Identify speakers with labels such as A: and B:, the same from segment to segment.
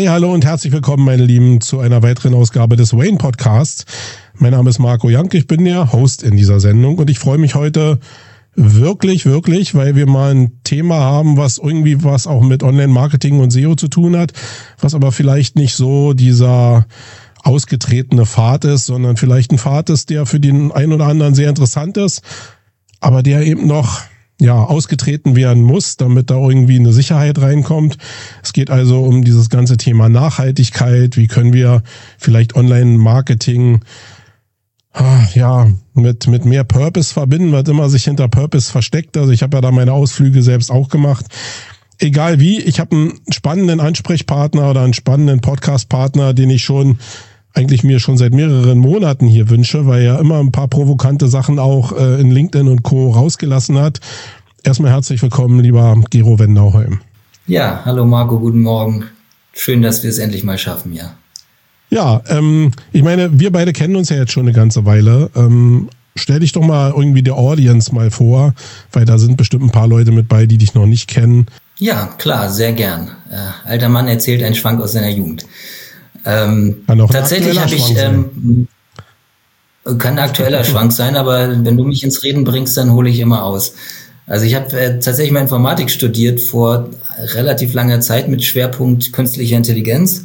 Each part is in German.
A: Hey, hallo und herzlich willkommen, meine Lieben, zu einer weiteren Ausgabe des Wayne Podcasts. Mein Name ist Marco Jank, ich bin der Host in dieser Sendung und ich freue mich heute wirklich, weil wir mal ein Thema haben, was irgendwie was auch mit Online-Marketing und SEO zu tun hat, was aber vielleicht nicht so dieser ausgetretene Pfad ist, sondern vielleicht ein Pfad ist, der für den einen oder anderen sehr interessant ist, aber der eben noch ausgetreten werden muss, damit da irgendwie eine Sicherheit reinkommt. Es geht also um dieses ganze Thema Nachhaltigkeit. Wie können wir vielleicht Online-Marketing mit mehr Purpose verbinden, was immer sich hinter Purpose versteckt. Also ich habe ja da meine Ausflüge selbst auch gemacht. Egal wie, ich habe einen spannenden Ansprechpartner oder einen spannenden Podcast-Partner, den ich eigentlich mir schon seit mehreren Monaten hier wünsche, weil er immer ein paar provokante Sachen auch in LinkedIn und Co. rausgelassen hat. Erstmal herzlich willkommen, lieber Gero Wendauholm.
B: Ja, hallo Marco, guten Morgen. Schön, dass wir es endlich mal schaffen, ja.
A: Ja, ich meine, wir beide kennen uns ja jetzt schon eine ganze Weile. Stell dich doch mal irgendwie der Audience mal vor, weil da sind bestimmt ein paar Leute mit bei, die dich noch nicht kennen.
B: Ja, klar, sehr gern. Alter Mann erzählt einen Schwank aus seiner Jugend. Tatsächlich habe ich, kann ein aktueller Schwank sein, aber wenn du mich ins Reden bringst, dann hole ich immer aus. Also ich habe tatsächlich mal Informatik studiert vor relativ langer Zeit mit Schwerpunkt künstliche Intelligenz.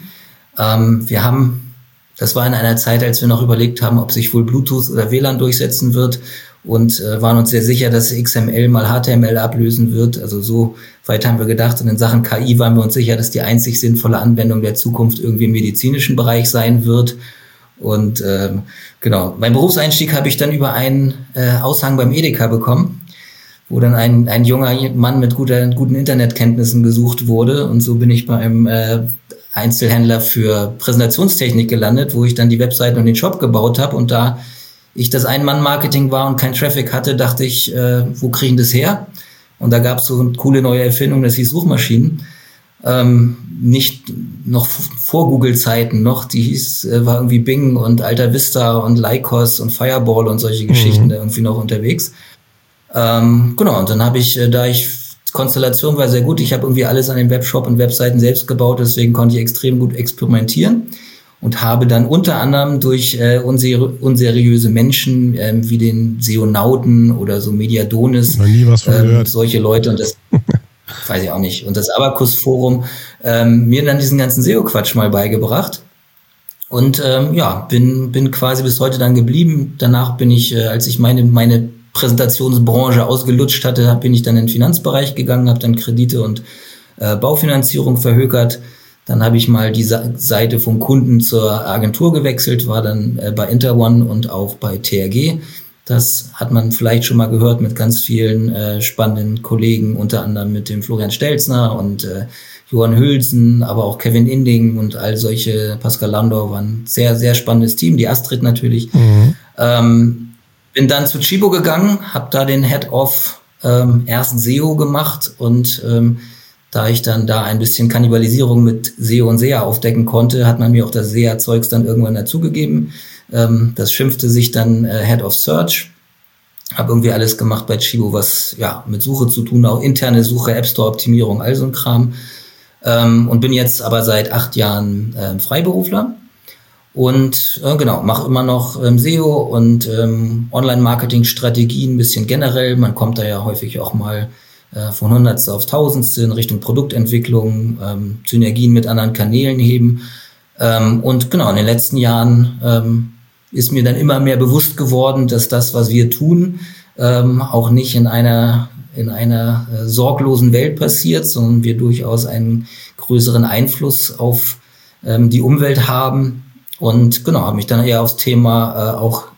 B: Das war in einer Zeit, als wir noch überlegt haben, ob sich wohl Bluetooth oder WLAN durchsetzen wird und waren uns sehr sicher, dass XML mal HTML ablösen wird. Also so weit haben wir gedacht. Und in Sachen KI waren wir uns sicher, dass die einzig sinnvolle Anwendung der Zukunft irgendwie im medizinischen Bereich sein wird. Und mein Berufseinstieg habe ich dann über einen Aushang beim Edeka bekommen, wo dann ein junger Mann mit guten Internetkenntnissen gesucht wurde. Und so bin ich bei einem Einzelhändler für Präsentationstechnik gelandet, wo ich dann die Webseite und den Shop gebaut habe. Und da ich das Ein-Mann-Marketing war und kein Traffic hatte, dachte ich, wo kriegen das her? Und da gab es so eine coole neue Erfindung, das hieß Suchmaschinen. Nicht noch vor Google-Zeiten noch, war irgendwie Bing und Alta Vista und Lycos und Fireball und solche Geschichten da irgendwie noch unterwegs. Und dann habe ich, Konstellation war sehr gut, ich habe irgendwie alles an dem Webshop und Webseiten selbst gebaut, deswegen konnte ich extrem gut experimentieren und habe dann unter anderem durch unseriöse Menschen wie den Seonauten oder so Mediadonis, solche Leute und das weiß ich auch nicht, und das Abacus-Forum mir dann diesen ganzen SEO-Quatsch mal beigebracht und bin quasi bis heute dann geblieben. Danach bin ich, als ich meine Präsentationsbranche ausgelutscht hatte, bin ich dann in den Finanzbereich gegangen, habe dann Kredite und Baufinanzierung verhökert. Dann habe ich mal die Seite vom Kunden zur Agentur gewechselt, war dann bei Interone und auch bei TRG. Das hat man vielleicht schon mal gehört mit ganz vielen spannenden Kollegen, unter anderem mit dem Florian Stelzner und Johann Hülsen, aber auch Kevin Inding und all solche, Pascal Landau, war ein sehr, sehr spannendes Team, die Astrid natürlich. Bin dann zu Chibo gegangen, habe da den Head of erst SEO gemacht und da ich dann da ein bisschen Kannibalisierung mit SEO und SEA aufdecken konnte, hat man mir auch das SEA-Zeugs dann irgendwann dazugegeben. Das schimpfte sich dann Head of Search. Habe irgendwie alles gemacht bei Chibo, was mit Suche zu tun, auch interne Suche, App Store-Optimierung, all so ein Kram. Und bin jetzt aber seit 8 Jahren Freiberufler. Und mache immer noch SEO und Online-Marketing-Strategien ein bisschen generell. Man kommt da ja häufig auch mal von Hundertste auf Tausendste in Richtung Produktentwicklung, Synergien mit anderen Kanälen heben. In den letzten Jahren ist mir dann immer mehr bewusst geworden, dass das, was wir tun, auch nicht in einer sorglosen Welt passiert, sondern wir durchaus einen größeren Einfluss auf die Umwelt haben. Und habe mich dann eher aufs Thema auch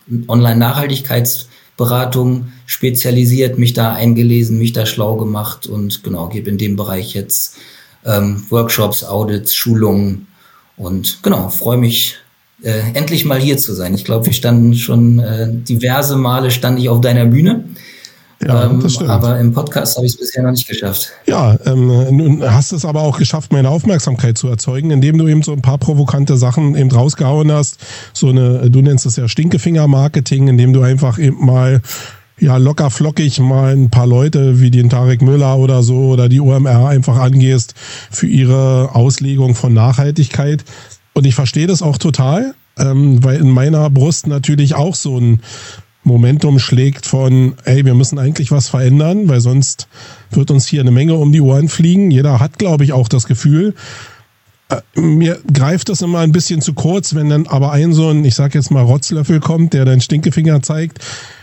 B: Online-Nachhaltigkeitsberatung spezialisiert, mich da eingelesen, mich da schlau gemacht und gebe in dem Bereich jetzt Workshops, Audits, Schulungen und freue mich endlich mal hier zu sein. Ich glaube, wir standen schon diverse Male auf deiner Bühne.
A: Ja, das stimmt.
B: Aber im Podcast habe ich es bisher noch nicht geschafft.
A: Ja, nun hast es aber auch geschafft, meine Aufmerksamkeit zu erzeugen, indem du eben so ein paar provokante Sachen eben rausgehauen hast. Du nennst es ja Stinkefinger-Marketing, indem du einfach eben mal ja locker flockig mal ein paar Leute wie den Tarek Müller oder so oder die OMR einfach angehst für ihre Auslegung von Nachhaltigkeit. Und ich verstehe das auch total, weil in meiner Brust natürlich auch so ein Momentum schlägt von, ey, wir müssen eigentlich was verändern, weil sonst wird uns hier eine Menge um die Ohren fliegen. Jeder hat, glaube ich, auch das Gefühl. Mir greift das immer ein bisschen zu kurz, wenn dann aber so ein, ich sag jetzt mal, Rotzlöffel kommt, der deinen Stinkefinger zeigt,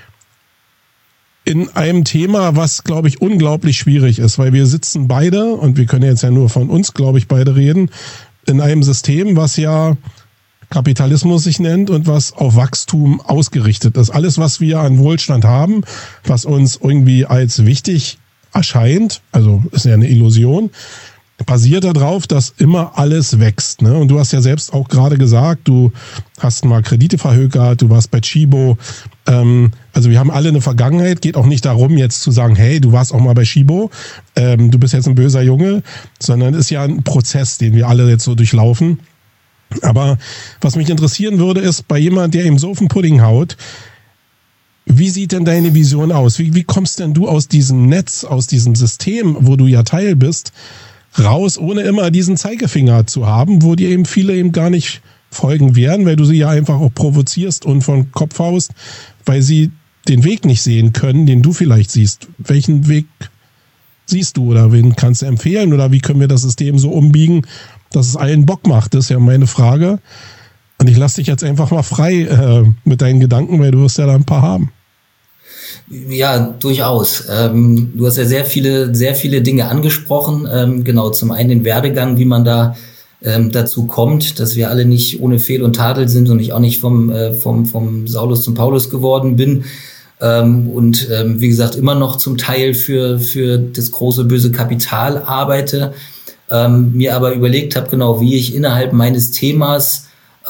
A: in einem Thema, was, glaube ich, unglaublich schwierig ist, weil wir sitzen beide, und wir können jetzt ja nur von uns, glaube ich, beide reden, in einem System, was ja Kapitalismus sich nennt und was auf Wachstum ausgerichtet ist. Alles, was wir an Wohlstand haben, was uns irgendwie als wichtig erscheint, also ist ja eine Illusion, basiert darauf, dass immer alles wächst. Ne? Und du hast ja selbst auch gerade gesagt, du hast mal Kredite verhökert, du warst bei Tchibo. Also wir haben alle eine Vergangenheit, geht auch nicht darum, jetzt zu sagen, hey, du warst auch mal bei Tchibo, du bist jetzt ein böser Junge, sondern ist ja ein Prozess, den wir alle jetzt so durchlaufen. Aber was mich interessieren würde, ist bei jemand, der ihm so auf den Pudding haut, wie sieht denn deine Vision aus? Wie kommst denn du aus diesem Netz, aus diesem System, wo du ja Teil bist, raus, ohne immer diesen Zeigefinger zu haben, wo dir eben viele eben gar nicht folgen werden, weil du sie ja einfach auch provozierst und vom Kopf haust, weil sie den Weg nicht sehen können, den du vielleicht siehst. Welchen Weg siehst du oder wen kannst du empfehlen oder wie können wir das System so umbiegen, dass es allen Bock macht? Das ist ja meine Frage. Und ich lasse dich jetzt einfach mal frei mit deinen Gedanken, weil du wirst ja da ein paar haben.
B: Ja, durchaus. Du hast ja sehr viele Dinge angesprochen. Genau, zum einen den Werdegang, wie man da dazu kommt, dass wir alle nicht ohne Fehl und Tadel sind und ich auch nicht vom Saulus zum Paulus geworden bin. Und wie gesagt, immer noch zum Teil für das große böse Kapital arbeite. Mir aber überlegt habe, genau, wie ich innerhalb meines Themas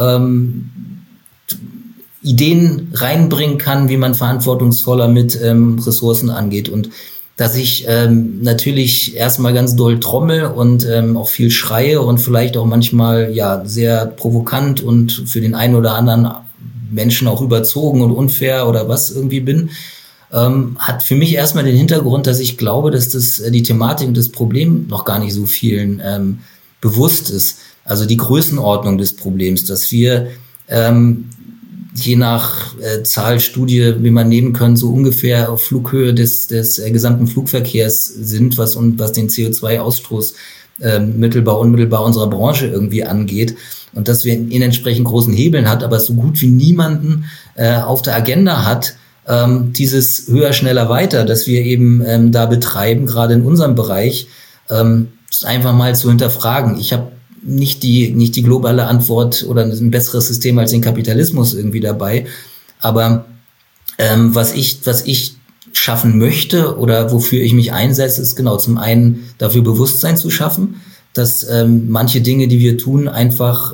B: Ideen reinbringen kann, wie man verantwortungsvoller mit Ressourcen angeht und dass ich natürlich erstmal ganz doll trommel und auch viel schreie und vielleicht auch manchmal ja sehr provokant und für den einen oder anderen Menschen auch überzogen und unfair oder was irgendwie bin, hat für mich erstmal den Hintergrund, dass ich glaube, dass die Thematik und das Problem noch gar nicht so vielen bewusst ist. Also die Größenordnung des Problems, dass wir je nach Zahlstudie, wie man nehmen kann, so ungefähr auf Flughöhe des gesamten Flugverkehrs sind, was den CO2-Ausstoß mittelbar, unmittelbar unserer Branche irgendwie angeht. Und dass wir in entsprechend großen Hebeln hat, aber so gut wie niemanden auf der Agenda hat, dieses höher, schneller, weiter, dass wir eben da betreiben, gerade in unserem Bereich, einfach mal zu hinterfragen. Ich habe nicht die globale Antwort oder ein besseres System als den Kapitalismus irgendwie dabei. Aber was ich schaffen möchte oder wofür ich mich einsetze, ist genau zum einen dafür Bewusstsein zu schaffen, dass manche Dinge, die wir tun, einfach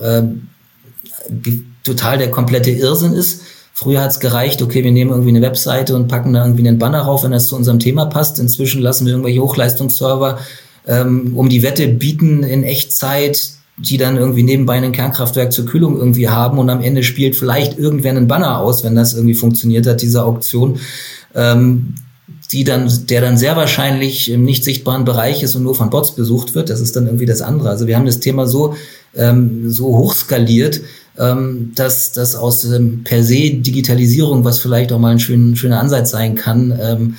B: total der komplette Irrsinn ist. Früher hat es gereicht, okay, wir nehmen irgendwie eine Webseite und packen da irgendwie einen Banner rauf, wenn das zu unserem Thema passt. Inzwischen lassen wir irgendwelche Hochleistungsserver um die Wette bieten in Echtzeit, die dann irgendwie nebenbei ein Kernkraftwerk zur Kühlung irgendwie haben und am Ende spielt vielleicht irgendwer einen Banner aus, wenn das irgendwie funktioniert hat, diese Auktion, der dann sehr wahrscheinlich im nicht sichtbaren Bereich ist und nur von Bots besucht wird. Das ist dann irgendwie das andere. Also wir haben das Thema so hochskaliert, dass aus per se Digitalisierung, was vielleicht auch mal ein schöner Ansatz sein kann,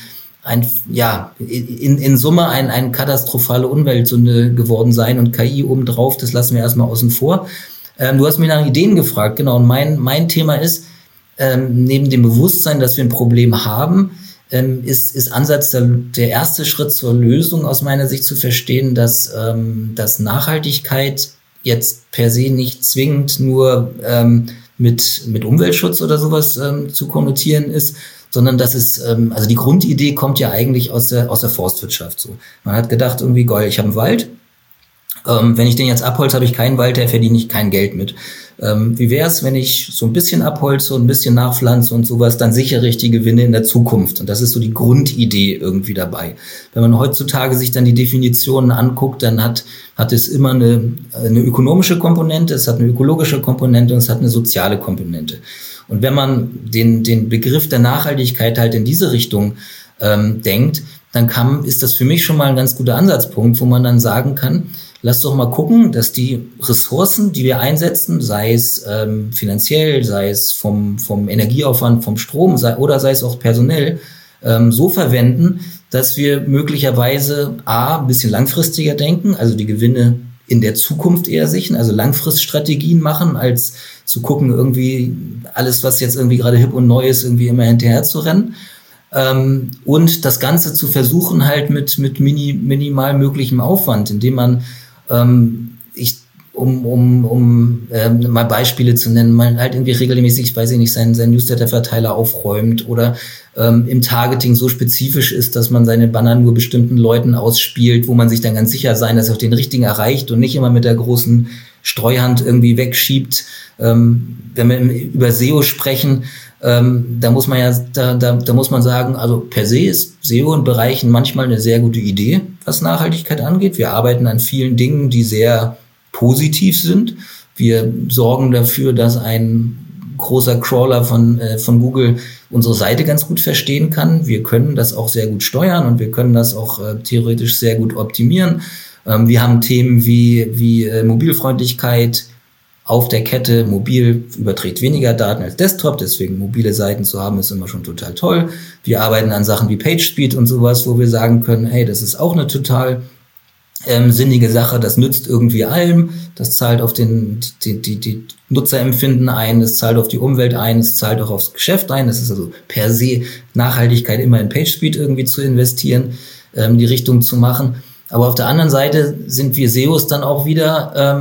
B: in Summe eine katastrophale Umweltsünde geworden sein und KI obendrauf, das lassen wir erstmal außen vor. Du hast mich nach Ideen gefragt, genau, und mein Thema ist, neben dem Bewusstsein, dass wir ein Problem haben, ist Ansatz der erste Schritt zur Lösung aus meiner Sicht zu verstehen, dass Nachhaltigkeit jetzt per se nicht zwingend nur mit Umweltschutz oder sowas zu konnotieren ist, sondern dass es, also die Grundidee kommt ja eigentlich aus der Forstwirtschaft so. Man hat gedacht irgendwie, geil, ich habe einen Wald, wenn ich den jetzt abholze, habe ich keinen Wald, da verdiene ich kein Geld mit. Wie wäre es, wenn ich so ein bisschen abholze und ein bisschen nachpflanze und sowas, dann sichere ich die Gewinne in der Zukunft. Und das ist so die Grundidee irgendwie dabei. Wenn man heutzutage sich dann die Definitionen anguckt, dann hat es immer eine ökonomische Komponente, es hat eine ökologische Komponente und es hat eine soziale Komponente. Und wenn man den Begriff der Nachhaltigkeit halt in diese Richtung denkt, dann ist das für mich schon mal ein ganz guter Ansatzpunkt, wo man dann sagen kann, lass doch mal gucken, dass die Ressourcen, die wir einsetzen, sei es finanziell, sei es vom Energieaufwand, vom Strom oder sei es auch personell, so verwenden, dass wir möglicherweise ein bisschen langfristiger denken, also die Gewinne in der Zukunft eher sichern, also Langfriststrategien machen, als zu gucken, irgendwie alles, was jetzt irgendwie gerade hip und neu ist, irgendwie immer hinterher zu rennen. Und das Ganze zu versuchen halt mit minimal möglichem Aufwand, indem man mal Beispiele zu nennen, man halt irgendwie regelmäßig, weiß ich nicht, seinen Newsletter-Verteiler aufräumt oder im Targeting so spezifisch ist, dass man seine Banner nur bestimmten Leuten ausspielt, wo man sich dann ganz sicher sein, dass er auch den richtigen erreicht und nicht immer mit der großen Streuhand irgendwie wegschiebt. Wenn wir über SEO sprechen, da muss man sagen, also per se ist SEO in Bereichen manchmal eine sehr gute Idee, was Nachhaltigkeit angeht. Wir arbeiten an vielen Dingen, die sehr positiv sind. Wir sorgen dafür, dass ein großer Crawler von Google unsere Seite ganz gut verstehen kann. Wir können das auch sehr gut steuern und wir können das auch theoretisch sehr gut optimieren. Wir haben Themen wie Mobilfreundlichkeit auf der Kette. Mobil überträgt weniger Daten als Desktop, deswegen mobile Seiten zu haben, ist immer schon total toll. Wir arbeiten an Sachen wie PageSpeed und sowas, wo wir sagen können, hey, das ist auch eine total sinnige Sache, das nützt irgendwie allem, das zahlt auf die Nutzerempfinden ein, das zahlt auf die Umwelt ein, es zahlt auch aufs Geschäft ein, das ist also per se Nachhaltigkeit immer in PageSpeed irgendwie zu investieren, die Richtung zu machen. Aber auf der anderen Seite sind wir SEOs dann auch wieder,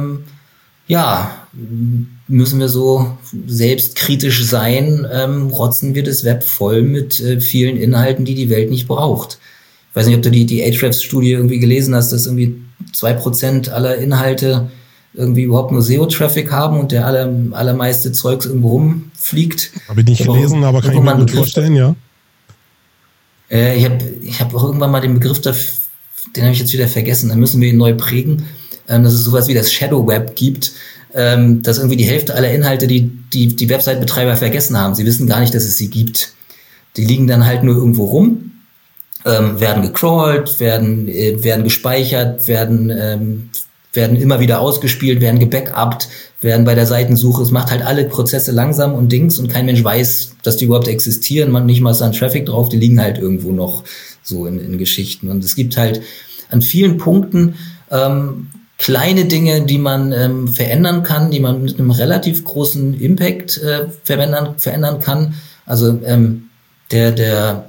B: müssen wir so selbstkritisch sein, rotzen wir das Web voll mit vielen Inhalten, die Welt nicht braucht. Ich weiß nicht, ob du die Ahrefs-Studie irgendwie gelesen hast, dass irgendwie 2% aller Inhalte irgendwie überhaupt nur SEO-Traffic haben und der allermeiste Zeugs irgendwo rumfliegt.
A: Habe ich nicht gelesen, aber kann ich mir gut vorstellen, ja.
B: Ich hab auch irgendwann mal den Begriff dafür, den habe ich jetzt wieder vergessen, dann müssen wir ihn neu prägen, dass es sowas wie das Shadow Web gibt, dass irgendwie die Hälfte aller Inhalte die Website-Betreiber vergessen haben. Sie wissen gar nicht, dass es sie gibt. Die liegen dann halt nur irgendwo rum, werden gecrawlt, werden gespeichert, werden immer wieder ausgespielt, werden gebackupt, werden bei der Seitensuche, es macht halt alle Prozesse langsam und Dings und kein Mensch weiß, dass die überhaupt existieren, man nicht mal ist an Traffic drauf, die liegen halt irgendwo noch so in Geschichten. Und es gibt halt an vielen Punkten kleine Dinge, die man verändern kann, die man mit einem relativ großen Impact verändern kann. Also der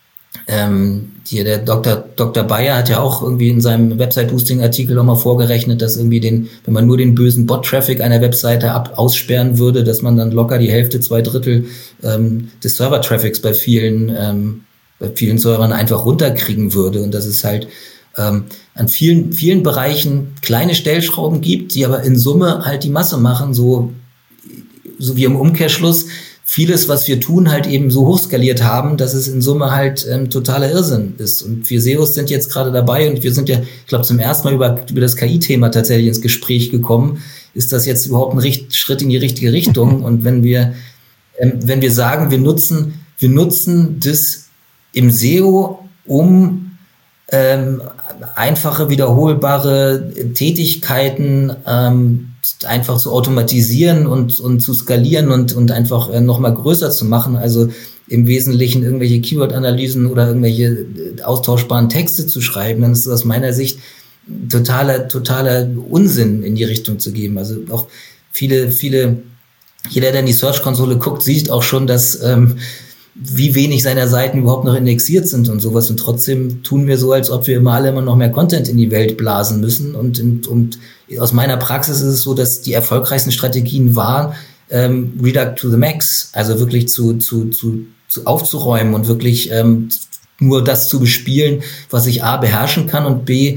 B: Dr. Bayer hat ja auch irgendwie in seinem Website-Boosting-Artikel nochmal vorgerechnet, dass irgendwie wenn man nur den bösen Bot-Traffic einer Webseite aussperren würde, dass man dann locker die Hälfte, 2/3 des Server-Traffics bei vielen Servern einfach runterkriegen würde. Und dass es halt an vielen Bereichen kleine Stellschrauben gibt, die aber in Summe halt die Masse machen, so wie im Umkehrschluss vieles, was wir tun, halt eben so hochskaliert haben, dass es in Summe halt totaler Irrsinn ist. Und wir SEOs sind jetzt gerade dabei und wir sind ja, ich glaube, zum ersten Mal über das KI-Thema tatsächlich ins Gespräch gekommen. Ist das jetzt überhaupt ein Schritt in die richtige Richtung? Und wenn wir sagen, wir nutzen das im SEO, um einfache, wiederholbare Tätigkeiten einfach zu automatisieren und zu skalieren und einfach nochmal größer zu machen. Also im Wesentlichen irgendwelche Keyword-Analysen oder irgendwelche austauschbaren Texte zu schreiben, dann ist das aus meiner Sicht totaler Unsinn in die Richtung zu geben. Also auch jeder, der in die Search-Konsole guckt, sieht auch schon, dass wie wenig seiner Seiten überhaupt noch indexiert sind und sowas. Und trotzdem tun wir so, als ob wir immer noch mehr Content in die Welt blasen müssen. Und aus meiner Praxis ist es so, dass die erfolgreichsten Strategien waren, Reduct to the Max, also wirklich zu aufzuräumen und wirklich nur das zu bespielen, was ich A, beherrschen kann und B,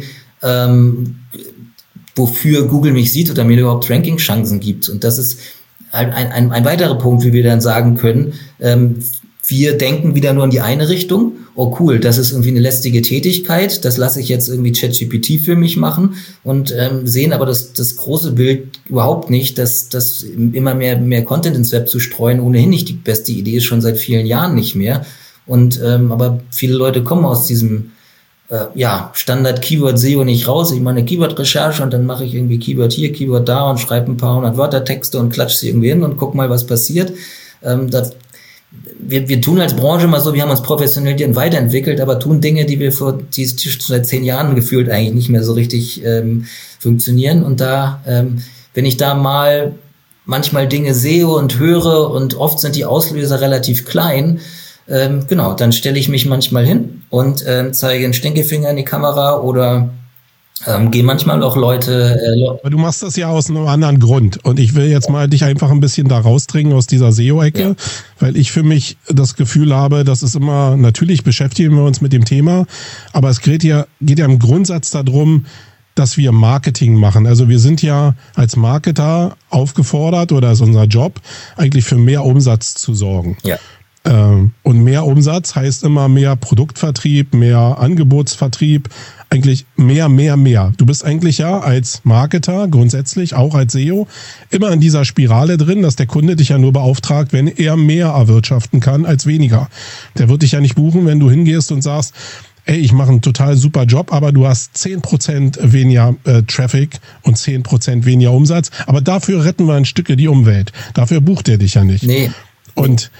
B: wofür Google mich sieht oder mir überhaupt Ranking-Chancen gibt. Und das ist ein weiterer Punkt, wie wir dann sagen können, wir denken wieder nur in die eine Richtung. Oh cool, das ist irgendwie eine lästige Tätigkeit, das lasse ich jetzt irgendwie ChatGPT für mich machen und sehen aber das große Bild überhaupt nicht, dass das immer mehr Content ins Web zu streuen ohnehin nicht die beste Idee ist, schon seit vielen Jahren nicht mehr. Und aber viele Leute kommen aus diesem Standard-Keyword-SEO nicht raus. Ich mache eine Keyword-Recherche und dann mache ich irgendwie Keyword hier, Keyword da und schreibe ein paar 100 Wörtertexte und klatsche sie irgendwie hin und guck mal, was passiert. Wir tun als Branche mal so, wir haben uns professionell weiterentwickelt, aber tun Dinge, die seit 10 Jahren gefühlt eigentlich nicht mehr so richtig funktionieren. Und da, wenn ich da mal manchmal Dinge sehe und höre und oft sind die Auslöser relativ klein, dann stelle ich mich manchmal hin und zeige einen Stinkefinger in die Kamera oder gehe manchmal auch Leute...
A: Aber du machst das ja aus einem anderen Grund und ich will jetzt mal dich einfach ein bisschen da rausdringen aus dieser SEO-Ecke, weil ich für mich das Gefühl habe, das ist immer, natürlich beschäftigen wir uns mit dem Thema, aber es geht ja im Grundsatz darum, dass wir Marketing machen. Also wir sind ja als Marketer aufgefordert oder ist unser Job, eigentlich für mehr Umsatz zu sorgen.
B: Ja.
A: Und mehr Umsatz heißt immer mehr Produktvertrieb, mehr Angebotsvertrieb, eigentlich mehr. Du bist eigentlich ja als Marketer, grundsätzlich auch als SEO, immer in dieser Spirale drin, dass der Kunde dich ja nur beauftragt, wenn er mehr erwirtschaften kann als weniger. Der wird dich ja nicht buchen, wenn du hingehst und sagst, ey, ich mache einen total super Job, aber du hast 10% weniger Traffic und 10% weniger Umsatz, aber dafür retten wir ein Stücke die Umwelt. Dafür bucht er dich ja nicht.
B: Nee.
A: Und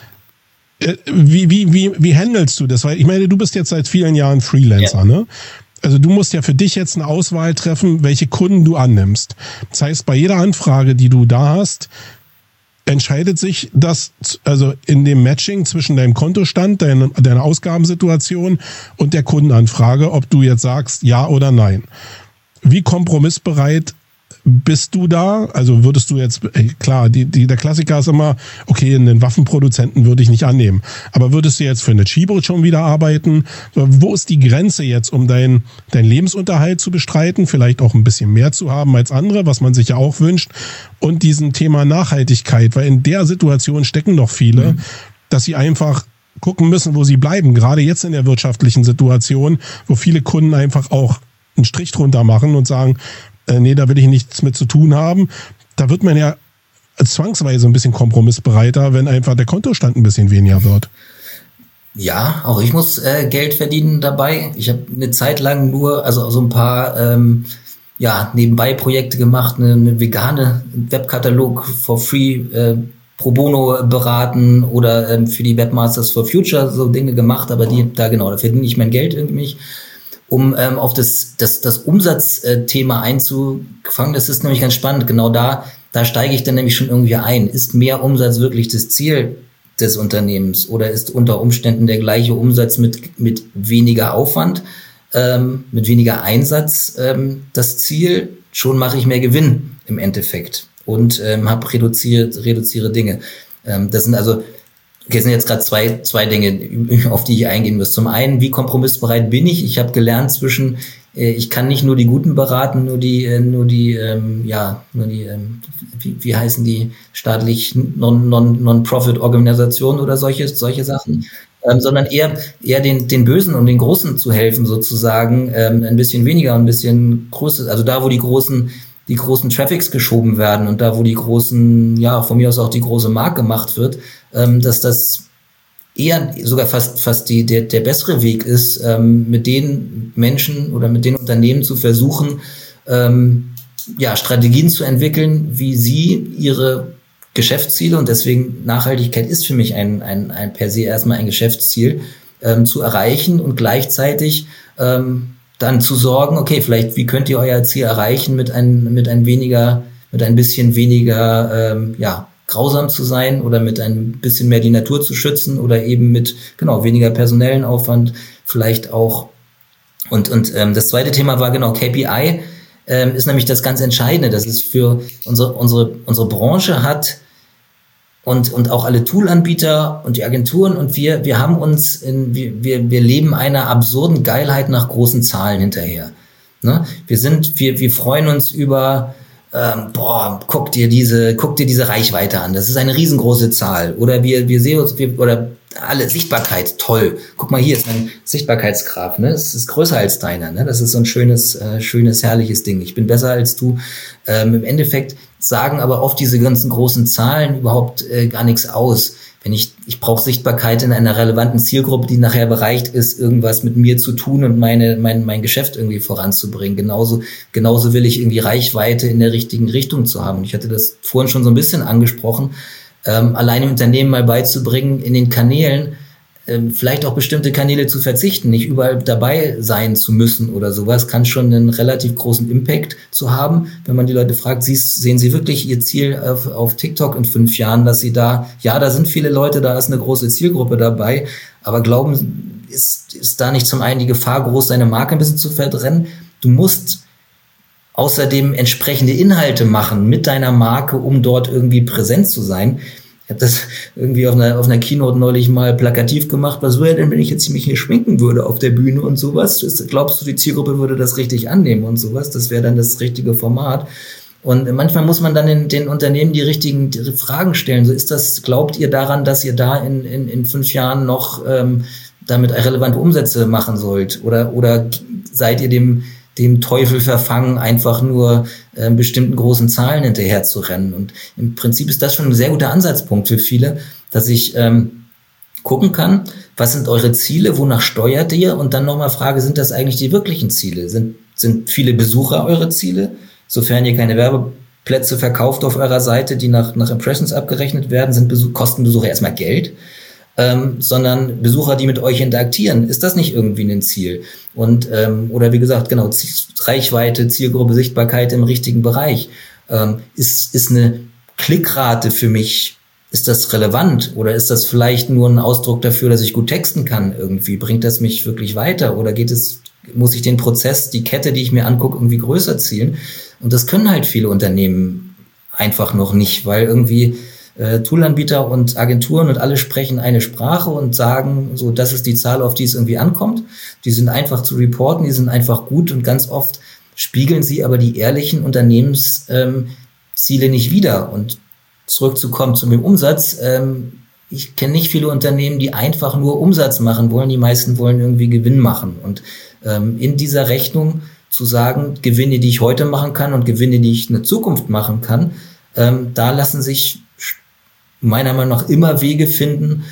A: wie handelst du das? Weil ich meine, du bist jetzt seit vielen Jahren Freelancer, ne? Also du musst ja für dich jetzt eine Auswahl treffen, welche Kunden du annimmst. Das heißt, bei jeder Anfrage, die du da hast, entscheidet sich das, also in dem Matching zwischen deinem Kontostand, deiner Ausgabensituation und der Kundenanfrage, ob du jetzt sagst ja oder nein. Wie kompromissbereit bist du da? Also würdest du jetzt, klar, der Klassiker ist immer, okay, einen Waffenproduzenten würde ich nicht annehmen. Aber würdest du jetzt für eine Chibo schon wieder arbeiten? Wo ist die Grenze jetzt, um deinen Lebensunterhalt zu bestreiten? Vielleicht auch ein bisschen mehr zu haben als andere, was man sich ja auch wünscht. Und diesen Thema Nachhaltigkeit, weil in der Situation stecken doch viele, dass sie einfach gucken müssen, wo sie bleiben. Gerade jetzt in der wirtschaftlichen Situation, wo viele Kunden einfach auch einen Strich drunter machen und sagen, nee, da will ich nichts mit zu tun haben. Da wird man ja zwangsweise ein bisschen kompromissbereiter, wenn einfach der Kontostand ein bisschen weniger wird.
B: Ja, auch ich muss Geld verdienen dabei. Ich habe eine Zeit lang nur, also so ein paar nebenbei Projekte gemacht, eine vegane Webkatalog for free pro bono beraten oder für die Webmasters for Future so Dinge gemacht, aber da verdiene ich mein Geld irgendwie. Um auf das Umsatzthema einzufangen, das ist nämlich ganz spannend. Genau da steige ich dann nämlich schon irgendwie ein. Ist mehr Umsatz wirklich das Ziel des Unternehmens oder ist unter Umständen der gleiche Umsatz mit weniger Aufwand, mit weniger Einsatz das Ziel? Schon mache ich mehr Gewinn im Endeffekt und reduziere Dinge. Das sind also sind jetzt gerade zwei Dinge, auf die ich eingehen muss. Zum einen, wie kompromissbereit bin ich? Ich habe gelernt ich kann nicht nur die Guten beraten, wie heißen die staatlich Non-Profit-Organisationen oder solche Sachen, sondern eher den Bösen und den Großen zu helfen sozusagen, ein bisschen weniger, ein bisschen größer, also da, wo die großen Traffics geschoben werden und da, wo die großen, von mir aus auch die große Mark gemacht wird, dass das eher sogar fast der bessere Weg ist, mit den Menschen oder mit den Unternehmen zu versuchen, Strategien zu entwickeln, wie sie ihre Geschäftsziele, und deswegen Nachhaltigkeit ist für mich ein per se erstmal ein Geschäftsziel, zu erreichen und gleichzeitig dann zu sorgen, okay, vielleicht, wie könnt ihr euer Ziel erreichen mit ein bisschen weniger, grausam zu sein oder mit ein bisschen mehr die Natur zu schützen oder eben mit, weniger personellen Aufwand vielleicht auch. Und das zweite Thema war KPI, ist nämlich das ganz Entscheidende, dass es für unsere Branche hat und auch alle Toolanbieter und die Agenturen und wir haben uns wir leben einer absurden Geilheit nach großen Zahlen hinterher. Ne? Wir freuen uns über guck dir diese Reichweite an. Das ist eine riesengroße Zahl. Oder wir sehen uns, oder alle Sichtbarkeit, toll. Guck mal, hier ist mein Sichtbarkeitsgraph, ne? Es ist größer als deiner, ne? Das ist so ein schönes, herrliches Ding. Ich bin besser als du. Im Endeffekt sagen aber oft diese ganzen großen Zahlen überhaupt gar nichts aus. Wenn ich brauche Sichtbarkeit in einer relevanten Zielgruppe, die nachher bereit ist, irgendwas mit mir zu tun und mein Geschäft irgendwie voranzubringen. Genauso will ich irgendwie Reichweite in der richtigen Richtung zu haben. Und ich hatte das vorhin schon so ein bisschen angesprochen. Alleine Unternehmen mal beizubringen, in den Kanälen vielleicht auch bestimmte Kanäle zu verzichten, nicht überall dabei sein zu müssen oder sowas, kann schon einen relativ großen Impact zu haben. Wenn man die Leute fragt, sehen sie wirklich ihr Ziel auf TikTok in 5 Jahren, dass sie da sind viele Leute, da ist eine große Zielgruppe dabei, aber glauben, ist da nicht zum einen die Gefahr groß, seine Marke ein bisschen zu verdrennen? Du musst außerdem entsprechende Inhalte machen mit deiner Marke, um dort irgendwie präsent zu sein. Ich habe das irgendwie auf einer Keynote neulich mal plakativ gemacht. Was wäre denn, wenn ich jetzt mich hier schminken würde auf der Bühne und sowas? Glaubst du, die Zielgruppe würde das richtig annehmen und sowas? Das wäre dann das richtige Format. Und manchmal muss man dann in den Unternehmen die richtigen Fragen stellen. So glaubt ihr daran, dass ihr da in 5 Jahren noch damit relevante Umsätze machen sollt? Oder seid ihr dem Teufel verfangen, einfach nur bestimmten großen Zahlen hinterher zu rennen? Und im Prinzip ist das schon ein sehr guter Ansatzpunkt für viele, dass ich gucken kann, was sind eure Ziele, wonach steuert ihr? Und dann nochmal frage, sind das eigentlich die wirklichen Ziele? Sind viele Besucher eure Ziele? Sofern ihr keine Werbeplätze verkauft auf eurer Seite, die nach Impressions abgerechnet werden, kosten Besucher erstmal Geld. Sondern Besucher, die mit euch interagieren. Ist das nicht irgendwie ein Ziel? Und oder wie gesagt, genau, Reichweite, Zielgruppe, Sichtbarkeit im richtigen Bereich. Ist eine Klickrate für mich, ist das relevant? Oder ist das vielleicht nur ein Ausdruck dafür, dass ich gut texten kann irgendwie? Bringt das mich wirklich weiter? Oder muss ich den Prozess, die Kette, die ich mir angucke, irgendwie größer zielen? Und das können halt viele Unternehmen einfach noch nicht, weil irgendwie Toolanbieter und Agenturen und alle sprechen eine Sprache und sagen, so, das ist die Zahl, auf die es irgendwie ankommt. Die sind einfach zu reporten, die sind einfach gut und ganz oft spiegeln sie aber die ehrlichen Unternehmensziele nicht wider. Und zurückzukommen zu dem Umsatz, ich kenne nicht viele Unternehmen, die einfach nur Umsatz machen wollen. Die meisten wollen irgendwie Gewinn machen. Und in dieser Rechnung zu sagen, Gewinne, die ich heute machen kann und Gewinne, die ich in der Zukunft machen kann, da lassen sich meiner Meinung nach immer Wege finden,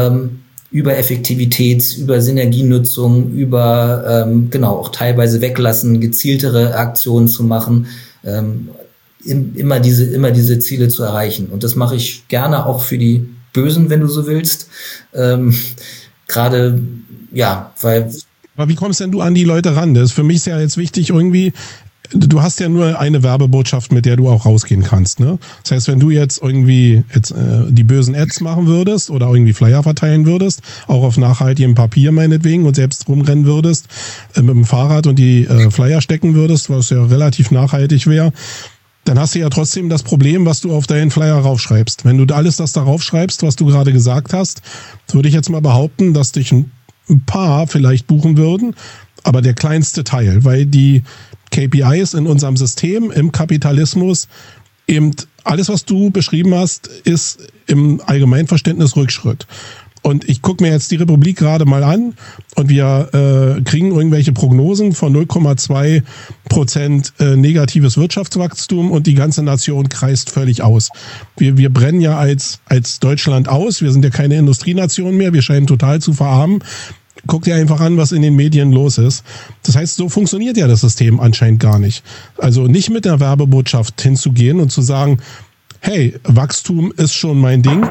B: über Effektivität, über Synergienutzung, über auch teilweise weglassen, gezieltere Aktionen zu machen, immer diese Ziele zu erreichen. Und das mache ich gerne auch für die Bösen, wenn du so willst. Gerade, weil...
A: Aber wie kommst denn du an die Leute ran? Das ist für mich ist ja jetzt wichtig irgendwie... Du hast ja nur eine Werbebotschaft, mit der du auch rausgehen kannst, ne? Das heißt, wenn du jetzt irgendwie die bösen Ads machen würdest oder irgendwie Flyer verteilen würdest, auch auf nachhaltigem Papier meinetwegen und selbst rumrennen würdest, mit dem Fahrrad und die Flyer stecken würdest, was ja relativ nachhaltig wäre, dann hast du ja trotzdem das Problem, was du auf deinen Flyer raufschreibst. Wenn du alles das da raufschreibst, was du gerade gesagt hast, würde ich jetzt mal behaupten, dass dich ein paar vielleicht buchen würden, aber der kleinste Teil, weil die KPIs in unserem System, im Kapitalismus, eben alles, was du beschrieben hast, ist im Allgemeinverständnis Rückschritt. Und ich gucke mir jetzt die Republik gerade mal an und wir kriegen irgendwelche Prognosen von 0,2% negatives Wirtschaftswachstum und die ganze Nation kreist völlig aus. Wir brennen ja als Deutschland aus, wir sind ja keine Industrienation mehr, wir scheinen total zu verarmen. Guck dir einfach an, was in den Medien los ist. Das heißt, so funktioniert ja das System anscheinend gar nicht. Also nicht mit der Werbebotschaft hinzugehen und zu sagen, hey, Wachstum ist schon mein Ding,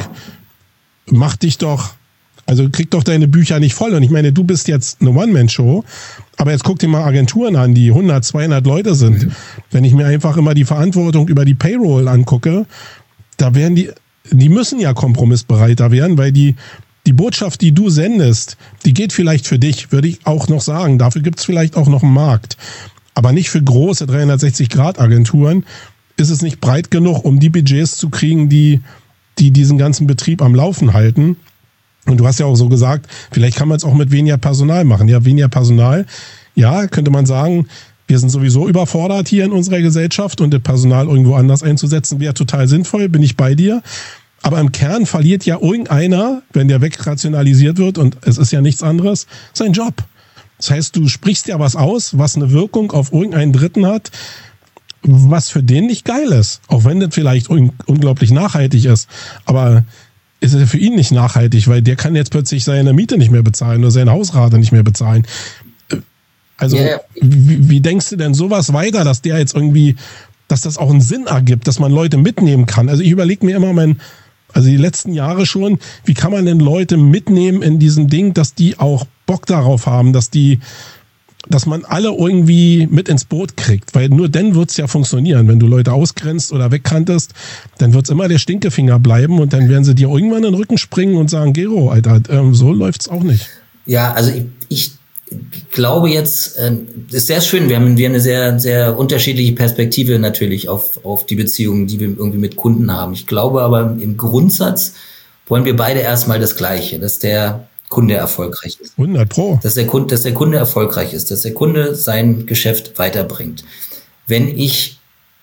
A: krieg doch deine Bücher nicht voll. Und ich meine, du bist jetzt eine One-Man-Show, aber jetzt guck dir mal Agenturen an, die 100, 200 Leute sind. Wenn ich mir einfach immer die Verantwortung über die Payroll angucke, da werden die müssen ja kompromissbereiter werden, weil die Botschaft, die du sendest, die geht vielleicht für dich, würde ich auch noch sagen. Dafür gibt es vielleicht auch noch einen Markt. Aber nicht für große 360-Grad-Agenturen ist es nicht breit genug, um die Budgets zu kriegen, die diesen ganzen Betrieb am Laufen halten. Und du hast ja auch so gesagt, vielleicht kann man es auch mit weniger Personal machen. Ja, weniger Personal, ja, könnte man sagen, wir sind sowieso überfordert hier in unserer Gesellschaft und das Personal irgendwo anders einzusetzen, wäre total sinnvoll, bin ich bei dir. Aber im Kern verliert ja irgendeiner, wenn der wegrationalisiert wird, und es ist ja nichts anderes, seinen Job. Das heißt, du sprichst ja was aus, was eine Wirkung auf irgendeinen Dritten hat, was für den nicht geil ist. Auch wenn das vielleicht unglaublich nachhaltig ist. Aber ist es für ihn nicht nachhaltig, weil der kann jetzt plötzlich seine Miete nicht mehr bezahlen oder seine Hausrate nicht mehr bezahlen. Also, wie denkst du denn sowas weiter, dass der jetzt irgendwie, dass das auch einen Sinn ergibt, dass man Leute mitnehmen kann? Also ich überlege mir immer also die letzten Jahre schon, wie kann man denn Leute mitnehmen in diesem Ding, dass die auch Bock darauf haben, dass man alle irgendwie mit ins Boot kriegt, weil nur dann wird's ja funktionieren. Wenn du Leute ausgrenzt oder wegkantest, dann wird's immer der Stinkefinger bleiben und dann werden sie dir irgendwann in den Rücken springen und sagen, Gero, Alter, so läuft's auch nicht.
B: Ja, also ich glaube jetzt, ist sehr schön, wir haben eine sehr, sehr unterschiedliche Perspektive natürlich auf die Beziehungen, die wir irgendwie mit Kunden haben. Ich glaube aber im Grundsatz wollen wir beide erstmal das Gleiche, dass der Kunde erfolgreich ist.
A: 100%.
B: Dass der Kunde erfolgreich ist, dass der Kunde sein Geschäft weiterbringt. Wenn ich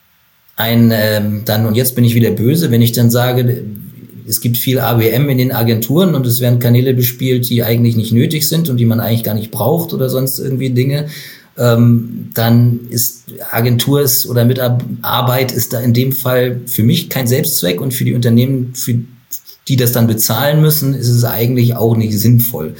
B: und jetzt bin ich wieder böse, wenn ich dann sage, es gibt viel ABM in den Agenturen und es werden Kanäle bespielt, die eigentlich nicht nötig sind und die man eigentlich gar nicht braucht oder sonst irgendwie Dinge, dann ist Agentur oder Mitarbeit ist da in dem Fall für mich kein Selbstzweck und für die Unternehmen, für die das dann bezahlen müssen, ist es eigentlich auch nicht sinnvoll.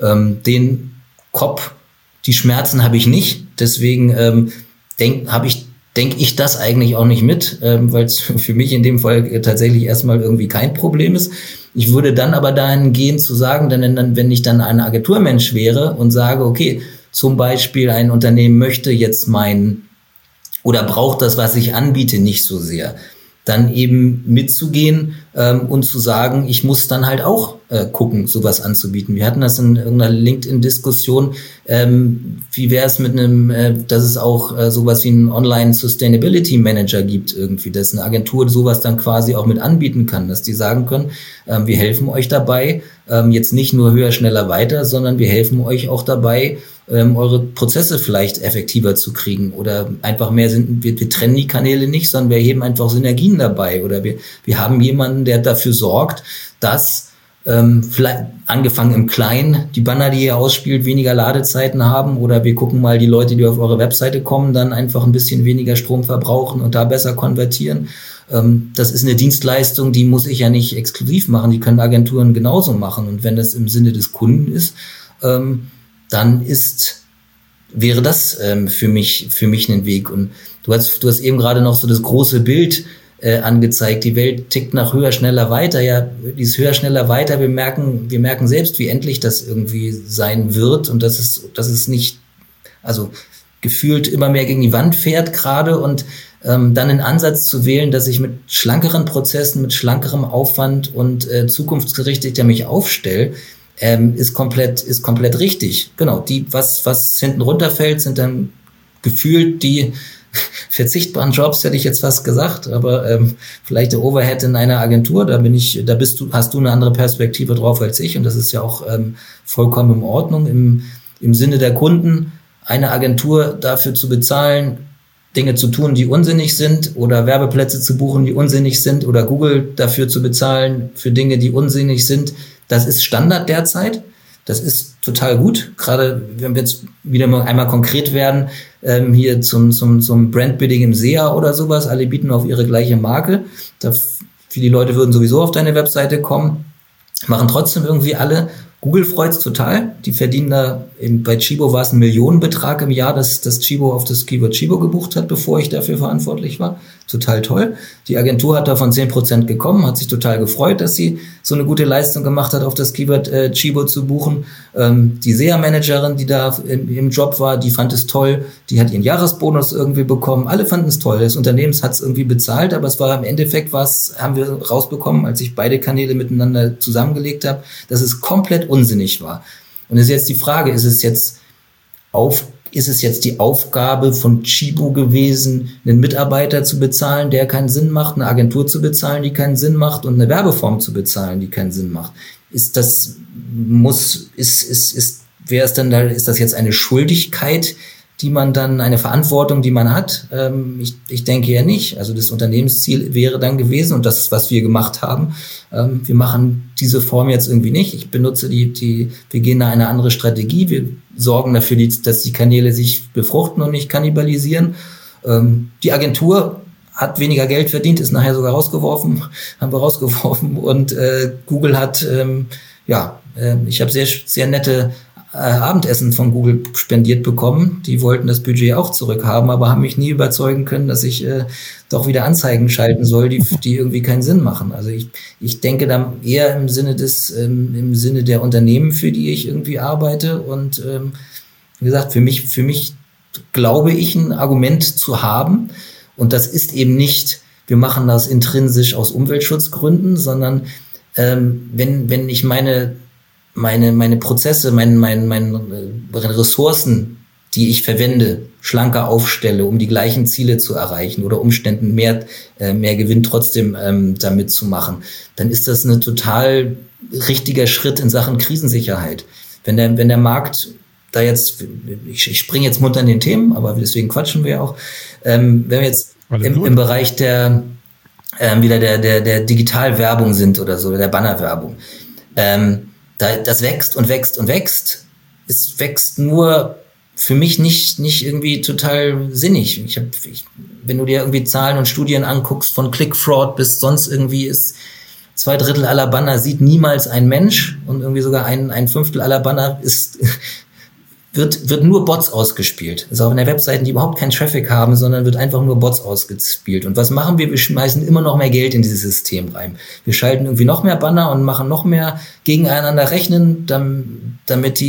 B: Die Schmerzen habe ich nicht, deswegen denke ich das eigentlich auch nicht mit, weil es für mich in dem Fall tatsächlich erstmal irgendwie kein Problem ist. Ich würde dann aber dahin gehen zu sagen, wenn ich dann ein Agenturmensch wäre und sage, okay, zum Beispiel ein Unternehmen möchte jetzt oder braucht das, was ich anbiete, nicht so sehr, dann eben mitzugehen und zu sagen, ich muss dann halt auch gucken, sowas anzubieten. Wir hatten das in irgendeiner LinkedIn-Diskussion. Wie wäre es mit dass es auch sowas wie einen Online-Sustainability-Manager gibt irgendwie, dass eine Agentur sowas dann quasi auch mit anbieten kann, dass die sagen können, wir helfen euch dabei, jetzt nicht nur höher, schneller, weiter, sondern wir helfen euch auch dabei, eure Prozesse vielleicht effektiver zu kriegen oder einfach mehr wir trennen die Kanäle nicht, sondern wir heben einfach Synergien dabei oder wir haben jemanden, der dafür sorgt, dass vielleicht angefangen im Kleinen, die Banner, die ihr ausspielt, weniger Ladezeiten haben oder wir gucken mal, die Leute, die auf eure Webseite kommen, dann einfach ein bisschen weniger Strom verbrauchen und da besser konvertieren. Das ist eine Dienstleistung, die muss ich ja nicht exklusiv machen, die können Agenturen genauso machen und wenn das im Sinne des Kunden ist, dann wäre das für mich ein Weg. Und du hast eben gerade noch so das große Bild angezeigt. Die Welt tickt nach höher, schneller, weiter. Ja, dieses höher, schneller, weiter. Wir merken selbst, wie endlich das irgendwie sein wird und dass es nicht, also gefühlt immer mehr gegen die Wand fährt gerade und dann einen Ansatz zu wählen, dass ich mit schlankeren Prozessen, mit schlankerem Aufwand und zukunftsgerichteter mich aufstelle, ist komplett richtig. Genau, was hinten runterfällt, sind dann gefühlt die verzichtbaren Jobs, hätte ich jetzt fast gesagt, aber vielleicht der Overhead in einer Agentur, hast du eine andere Perspektive drauf als ich und das ist ja auch vollkommen in Ordnung im Sinne der Kunden, eine Agentur dafür zu bezahlen, Dinge zu tun, die unsinnig sind oder Werbeplätze zu buchen, die unsinnig sind oder Google dafür zu bezahlen für Dinge, die unsinnig sind. Das ist Standard derzeit. Das ist total gut. Gerade wenn wir jetzt wieder mal einmal konkret werden, hier zum Brandbidding im SEA oder sowas. Alle bieten auf ihre gleiche Marke. Viele Leute würden sowieso auf deine Webseite kommen, machen trotzdem irgendwie alle. Google freut's total. Die verdienen da, bei Chibo war es ein Millionenbetrag im Jahr, dass Chibo auf das Keyword Chibo gebucht hat, bevor ich dafür verantwortlich war. Total toll. Die Agentur hat davon 10% gekommen, hat sich total gefreut, dass sie so eine gute Leistung gemacht hat, auf das Keyword Chibo zu buchen. Die SEA-Managerin, die da im Job war, die fand es toll. Die hat ihren Jahresbonus irgendwie bekommen. Alle fanden es toll. Das Unternehmen hat es irgendwie bezahlt, aber es war im Endeffekt haben wir rausbekommen, als ich beide Kanäle miteinander zusammengelegt habe, dass es komplett unsinnig war. Und es ist jetzt die Frage, ist es jetzt die Aufgabe von Chibo gewesen, einen Mitarbeiter zu bezahlen, der keinen Sinn macht, eine Agentur zu bezahlen, die keinen Sinn macht und eine Werbeform zu bezahlen, die keinen Sinn macht? Ist das jetzt eine Schuldigkeit, die man dann, eine Verantwortung, die man hat? Ich denke ja nicht. Also das Unternehmensziel wäre dann gewesen, und das ist, was wir gemacht haben. Wir machen diese Form jetzt irgendwie nicht. Ich benutze wir gehen da eine andere Strategie. Wir sorgen dafür, dass die Kanäle sich befruchten und nicht kannibalisieren. Die Agentur hat weniger Geld verdient, ist nachher sogar haben wir rausgeworfen, und Google hat, ich habe sehr, sehr nette Abendessen von Google spendiert bekommen. Die wollten das Budget auch zurückhaben, aber haben mich nie überzeugen können, dass ich doch wieder Anzeigen schalten soll, die irgendwie keinen Sinn machen. Also ich denke da eher im Sinne der Unternehmen, für die ich irgendwie arbeite. Und wie gesagt, für mich glaube ich, ein Argument zu haben. Und das ist eben nicht, wir machen das intrinsisch aus Umweltschutzgründen, sondern wenn ich meine Prozesse, meine Ressourcen, die ich verwende, schlanker aufstelle, um die gleichen Ziele zu erreichen oder Umständen mehr Gewinn trotzdem damit zu machen, dann ist das ein total richtiger Schritt in Sachen Krisensicherheit. Wenn der Markt da jetzt, ich springe jetzt munter in den Themen, aber deswegen quatschen wir auch, wenn wir jetzt im Bereich der Digitalwerbung sind oder so, der Bannerwerbung, das wächst und wächst und wächst. Es wächst nur für mich nicht irgendwie total sinnig. Wenn du dir irgendwie Zahlen und Studien anguckst, von Click-Fraud bis sonst irgendwie, ist 2/3 aller Banner sieht niemals ein Mensch, und irgendwie sogar ein 1/5 aller Banner wird nur Bots ausgespielt. Also auf einer Webseite, die überhaupt keinen Traffic haben, sondern wird einfach nur Bots ausgespielt. Und was machen wir? Wir schmeißen immer noch mehr Geld in dieses System rein. Wir schalten irgendwie noch mehr Banner und machen noch mehr gegeneinander rechnen, damit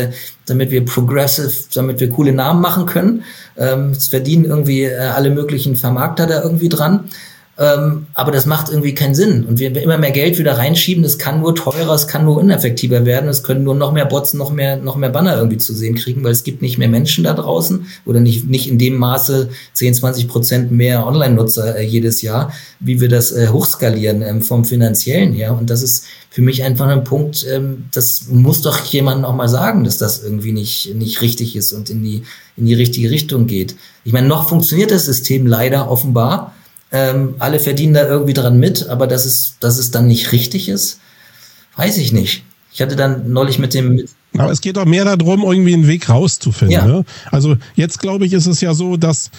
B: wir progressive, damit wir coole Namen machen können. Es verdienen irgendwie alle möglichen Vermarkter da irgendwie dran. Aber das macht irgendwie keinen Sinn. Und wir immer mehr Geld wieder reinschieben, das kann nur teurer, es kann nur ineffektiver werden, es können nur noch mehr Bots, noch mehr Banner irgendwie zu sehen kriegen, weil es gibt nicht mehr Menschen da draußen oder nicht in dem Maße 10-20% mehr Online-Nutzer jedes Jahr, wie wir das hochskalieren vom Finanziellen her. Und das ist für mich einfach ein Punkt, das muss doch jemand auch mal sagen, dass das irgendwie nicht richtig ist und in die richtige Richtung geht. Ich meine, noch funktioniert das System leider offenbar. Alle verdienen da irgendwie dran mit, aber dass es dann nicht richtig ist, weiß ich nicht. Ich hatte dann neulich
A: Aber es geht doch mehr darum, irgendwie einen Weg rauszufinden. Ja. Ne? Also jetzt, glaube ich, ist es ja so, dass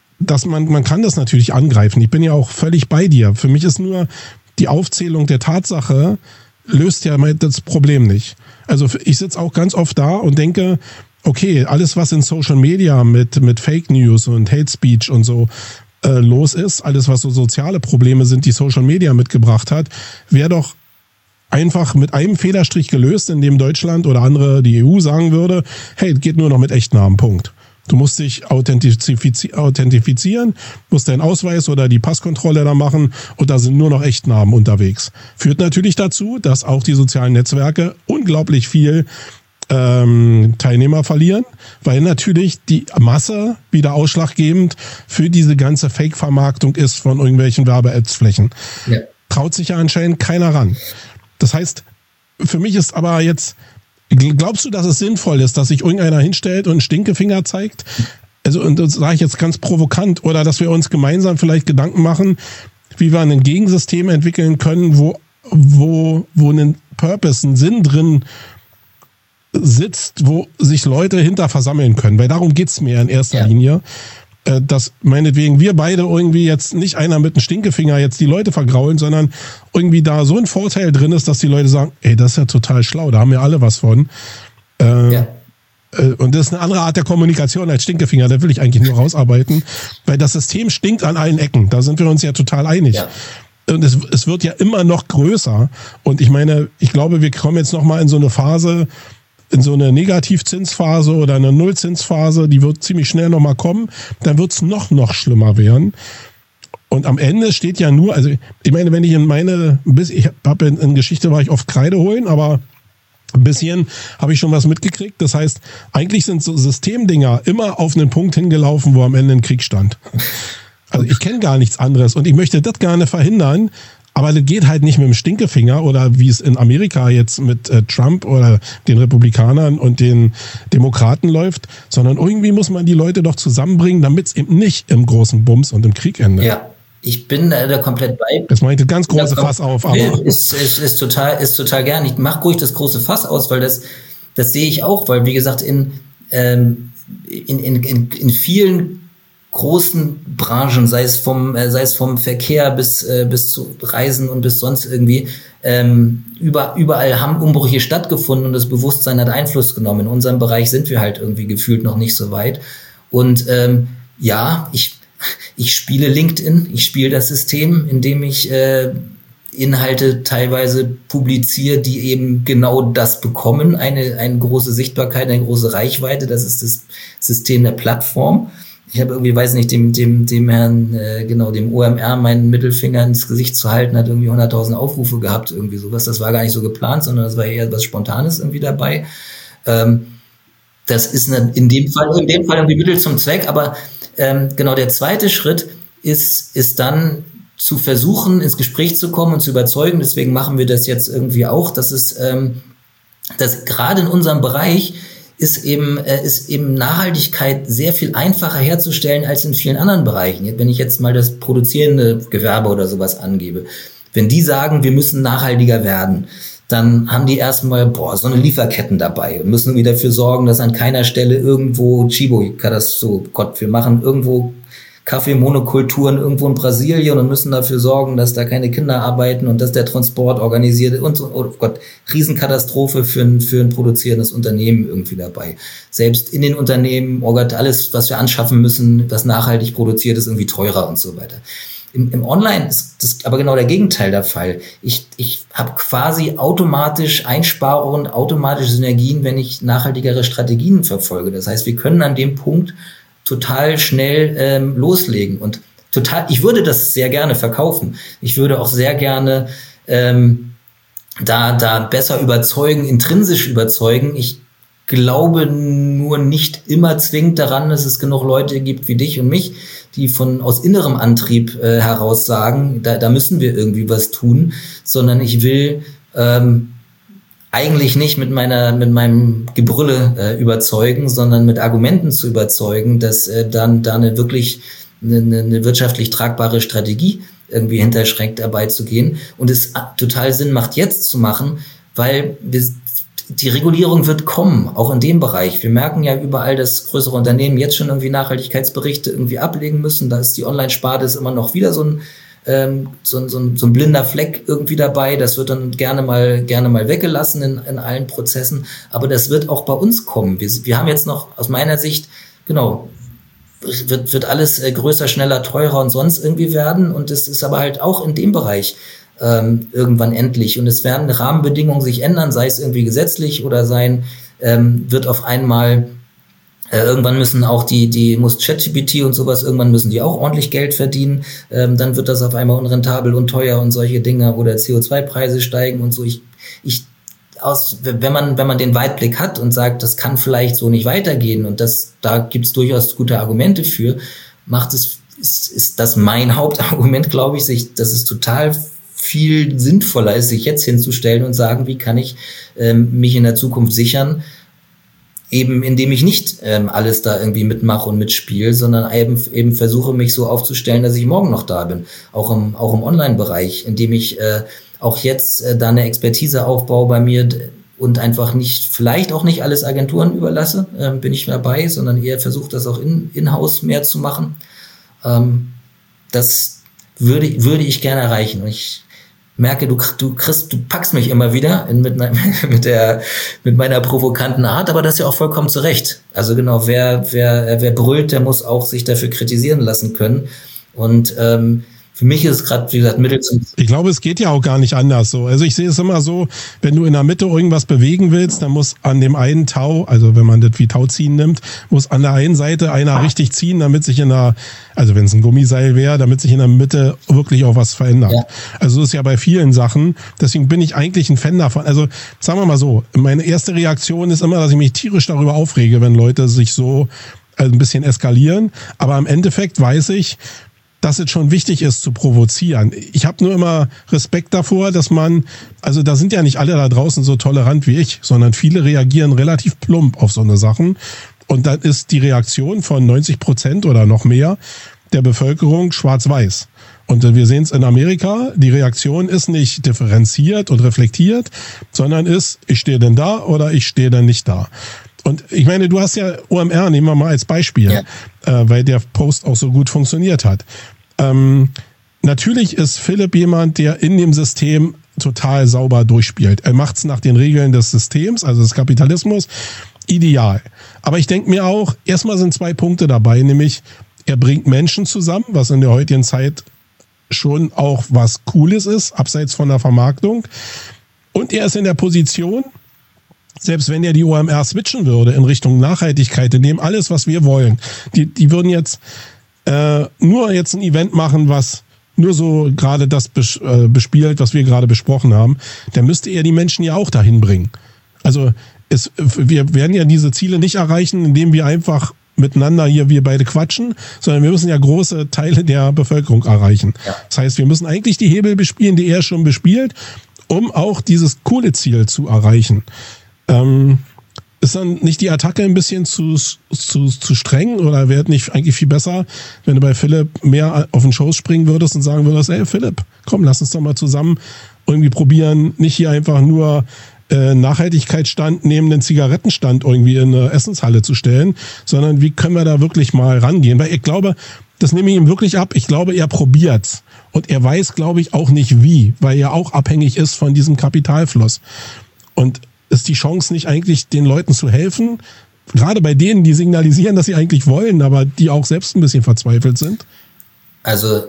A: man kann das natürlich angreifen. Ich bin ja auch völlig bei dir. Für mich ist nur die Aufzählung der Tatsache löst ja das Problem nicht. Also ich sitze auch ganz oft da und denke, okay, alles, was in Social Media mit Fake News und Hate Speech und so los ist, alles, was so soziale Probleme sind, die Social Media mitgebracht hat, wäre doch einfach mit einem Federstrich gelöst, in dem Deutschland oder andere, die EU sagen würde, hey, geht nur noch mit Echtnamen, Punkt. Du musst dich authentifizieren, musst deinen Ausweis oder die Passkontrolle da machen und da sind nur noch Echtnamen unterwegs. Führt natürlich dazu, dass auch die sozialen Netzwerke unglaublich viel Teilnehmer verlieren, weil natürlich die Masse wieder ausschlaggebend für diese ganze Fake-Vermarktung ist von irgendwelchen Werbe-Ads-Flächen. Ja. Traut sich ja anscheinend keiner ran. Das heißt, für mich ist aber jetzt, glaubst du, dass es sinnvoll ist, dass sich irgendeiner hinstellt und einen Stinkefinger zeigt? Also, und das sage ich jetzt ganz provokant, oder dass wir uns gemeinsam vielleicht Gedanken machen, wie wir ein Gegensystem entwickeln können, wo ein Purpose, ein Sinn drin sitzt, wo sich Leute hinter versammeln können. Weil darum geht's mir in erster Linie. Dass meinetwegen wir beide irgendwie jetzt nicht einer mit einem Stinkefinger jetzt die Leute vergraulen, sondern irgendwie da so ein Vorteil drin ist, dass die Leute sagen, ey, das ist ja total schlau, da haben wir alle was von. Und das ist eine andere Art der Kommunikation als Stinkefinger, da will ich eigentlich nur rausarbeiten, weil das System stinkt an allen Ecken, da sind wir uns ja total einig. Ja. Und es wird ja immer noch größer. Und ich meine, ich glaube, wir kommen jetzt nochmal in so eine Phase, in so eine Negativzinsphase oder eine Nullzinsphase, die wird ziemlich schnell nochmal kommen, dann wird's noch schlimmer werden. Und am Ende steht ja nur, also ich meine, wenn ich ich habe in Geschichte war ich oft Kreide holen, aber ein bisschen habe ich schon was mitgekriegt. Das heißt, eigentlich sind so Systemdinger immer auf einen Punkt hingelaufen, wo am Ende ein Krieg stand. Also ich kenne gar nichts anderes und ich möchte das gerne verhindern, Aber das geht halt nicht mit dem Stinkefinger oder wie es in Amerika jetzt mit Trump oder den Republikanern und den Demokraten läuft, sondern irgendwie muss man die Leute doch zusammenbringen, damit es eben nicht im großen Bums und im Krieg endet.
B: Ja, ich bin da komplett bei.
A: Jetzt mache ich das ganz große Fass auf. Aber
B: ist total gern. Ich mache ruhig das große Fass aus, weil das sehe ich auch, weil wie gesagt in vielen großen Branchen, sei es vom Verkehr bis zu Reisen und bis sonst irgendwie, überall haben Umbrüche stattgefunden und das Bewusstsein hat Einfluss genommen. In unserem Bereich sind wir halt irgendwie gefühlt noch nicht so weit. Und ja, ich spiele LinkedIn, ich spiele das System, in dem ich Inhalte teilweise publiziere, die eben genau das bekommen, eine große Sichtbarkeit, eine große Reichweite. Das ist das System der Plattform. Ich habe irgendwie, weiß nicht, dem Herrn, dem OMR meinen Mittelfinger ins Gesicht zu halten, hat irgendwie 100.000 Aufrufe gehabt, irgendwie sowas. Das war gar nicht so geplant, sondern das war eher was Spontanes irgendwie dabei. Das ist in dem Fall irgendwie Mittel zum Zweck, aber genau der zweite Schritt ist dann zu versuchen, ins Gespräch zu kommen und zu überzeugen. Deswegen machen wir das jetzt irgendwie auch, dass gerade in unserem Bereich ist eben Nachhaltigkeit sehr viel einfacher herzustellen als in vielen anderen Bereichen. Wenn ich jetzt mal das produzierende Gewerbe oder sowas angebe, wenn die sagen, wir müssen nachhaltiger werden, dann haben die erstmal so eine Lieferketten dabei und müssen irgendwie dafür sorgen, dass an keiner Stelle irgendwo wir machen irgendwo Kaffeemonokulturen irgendwo in Brasilien und müssen dafür sorgen, dass da keine Kinder arbeiten und dass der Transport organisiert und so. Oh Gott, Riesenkatastrophe für ein produzierendes Unternehmen irgendwie dabei. Selbst in den Unternehmen, oh Gott, alles, was wir anschaffen müssen, was nachhaltig produziert ist, irgendwie teurer und so weiter. Im Online ist das aber genau der Gegenteil der Fall. Ich habe quasi automatisch Einsparungen, automatische Synergien, wenn ich nachhaltigere Strategien verfolge. Das heißt, wir können an dem Punkt total schnell loslegen und ich würde das sehr gerne verkaufen. Ich würde auch sehr gerne da besser überzeugen, intrinsisch überzeugen. Ich glaube nur nicht immer zwingend daran, dass es genug Leute gibt wie dich und mich, die aus innerem Antrieb heraus sagen, da müssen wir irgendwie was tun, sondern ich will eigentlich nicht mit meinem Gebrülle überzeugen, sondern mit Argumenten zu überzeugen, dass dann da eine wirklich eine wirtschaftlich tragbare Strategie irgendwie hinterschränkt dabei zu gehen und es total Sinn macht, jetzt zu machen, weil die Regulierung wird kommen, auch in dem Bereich. Wir merken ja überall, dass größere Unternehmen jetzt schon irgendwie Nachhaltigkeitsberichte irgendwie ablegen müssen. Da ist die Online-Sparte immer noch wieder so ein blinder Fleck irgendwie dabei. Das wird dann gerne mal weggelassen in allen Prozessen. Aber das wird auch bei uns kommen. Wir haben jetzt noch aus meiner Sicht, wird alles größer, schneller, teurer und sonst irgendwie werden. Und es ist aber halt auch in dem Bereich irgendwann endlich. Und es werden Rahmenbedingungen sich ändern, sei es irgendwie gesetzlich oder wird auf einmal irgendwann müssen auch muss ChatGPT und sowas, irgendwann müssen die auch ordentlich Geld verdienen. Dann wird das auf einmal unrentabel und teuer und solche Dinge oder CO2-Preise steigen und so. Wenn man den Weitblick hat und sagt, das kann vielleicht so nicht weitergehen und da gibt's durchaus gute Argumente für, ist das mein Hauptargument, glaube ich, dass es total viel sinnvoller ist, sich jetzt hinzustellen und sagen, wie kann ich mich in der Zukunft sichern, eben indem ich nicht alles da irgendwie mitmache und mitspiele, sondern eben versuche, mich so aufzustellen, dass ich morgen noch da bin, auch im Online-Bereich, indem ich auch jetzt da eine Expertise aufbaue bei mir und einfach vielleicht auch nicht alles Agenturen überlasse, bin ich dabei, sondern eher versuche, das auch in-house mehr zu machen. Das würde ich gerne erreichen. Und ich merke, du packst mich immer wieder mit meiner provokanten Art, aber das ist ja auch vollkommen zu Recht. Also genau, wer brüllt, der muss auch sich dafür kritisieren lassen können. Und für mich ist es gerade, wie gesagt, Mittel zum...
A: Ich glaube, es geht ja auch gar nicht anders so. Also ich sehe es immer so, wenn du in der Mitte irgendwas bewegen willst, dann muss an dem einen Tau, also wenn man das wie Tauziehen nimmt, muss an der einen Seite einer richtig ziehen, damit sich also wenn es ein Gummiseil wäre, damit sich in der Mitte wirklich auch was verändert. Ja. Also das ist ja bei vielen Sachen. Deswegen bin ich eigentlich ein Fan davon. Also sagen wir mal so, meine erste Reaktion ist immer, dass ich mich tierisch darüber aufrege, wenn Leute sich so ein bisschen eskalieren. Aber im Endeffekt weiß ich, dass es schon wichtig ist zu provozieren. Ich habe nur immer Respekt davor, dass also da sind ja nicht alle da draußen so tolerant wie ich, sondern viele reagieren relativ plump auf so eine Sachen. Und dann ist die Reaktion von 90% oder noch mehr der Bevölkerung schwarz-weiß. Und wir sehen es in Amerika, die Reaktion ist nicht differenziert und reflektiert, sondern ist, ich stehe denn da oder ich stehe denn nicht da. Und ich meine, du hast ja OMR, nehmen wir mal als Beispiel, weil der Post auch so gut funktioniert hat. Natürlich ist Philipp jemand, der in dem System total sauber durchspielt. Er macht's nach den Regeln des Systems, also des Kapitalismus, ideal. Aber ich denke mir auch, erstmal sind 2 Punkte dabei, nämlich er bringt Menschen zusammen, was in der heutigen Zeit schon auch was Cooles ist, abseits von der Vermarktung. Und er ist in der Position, selbst wenn er die OMR switchen würde in Richtung Nachhaltigkeit, in dem alles, was wir wollen, die würden jetzt nur jetzt ein Event machen, was nur so gerade das bespielt, was wir gerade besprochen haben, dann müsste er die Menschen ja auch dahin bringen. Also wir werden ja diese Ziele nicht erreichen, indem wir einfach miteinander hier wir beide quatschen, sondern wir müssen ja große Teile der Bevölkerung erreichen. Ja. Das heißt, wir müssen eigentlich die Hebel bespielen, die er schon bespielt, um auch dieses coole Ziel zu erreichen. Ist dann nicht die Attacke ein bisschen zu streng oder wäre es nicht eigentlich viel besser, wenn du bei Philipp mehr auf den Schoß springen würdest und sagen würdest, ey Philipp, komm, lass uns doch mal zusammen irgendwie probieren, nicht hier einfach nur Nachhaltigkeitsstand neben den Zigarettenstand irgendwie in eine Essenshalle zu stellen, sondern wie können wir da wirklich mal rangehen? Weil ich glaube, das nehme ich ihm wirklich ab, ich glaube, er probiert's. Und er weiß, glaube ich, auch nicht wie, weil er auch abhängig ist von diesem Kapitalfluss. Und ist die Chance nicht eigentlich, den Leuten zu helfen? Gerade bei denen, die signalisieren, dass sie eigentlich wollen, aber die auch selbst ein bisschen verzweifelt sind?
B: Also,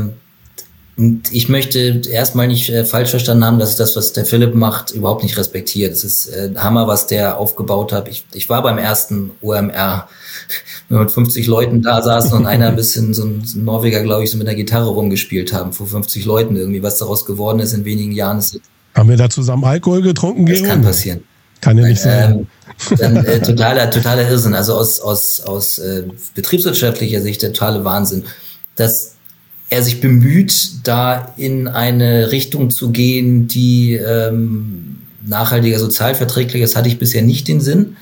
B: ich möchte erstmal nicht falsch verstanden haben, dass das, was der Philipp macht, überhaupt nicht respektiert. Es ist Hammer, was der aufgebaut hat. Ich war beim ersten OMR, wenn wir mit 50 Leuten da saßen und einer ein bisschen, so ein Norweger, glaube ich, so mit der Gitarre rumgespielt haben, vor 50 Leuten irgendwie, was daraus geworden ist in wenigen Jahren.
A: Haben wir da zusammen Alkohol getrunken?
B: Das kann passieren.
A: Kann ja nicht sein.
B: Dann totaler Irrsinn. Also aus betriebswirtschaftlicher Sicht der totale Wahnsinn, dass er sich bemüht, da in eine Richtung zu gehen, die nachhaltiger, sozialverträglich ist, hatte ich bisher nicht den Sinn.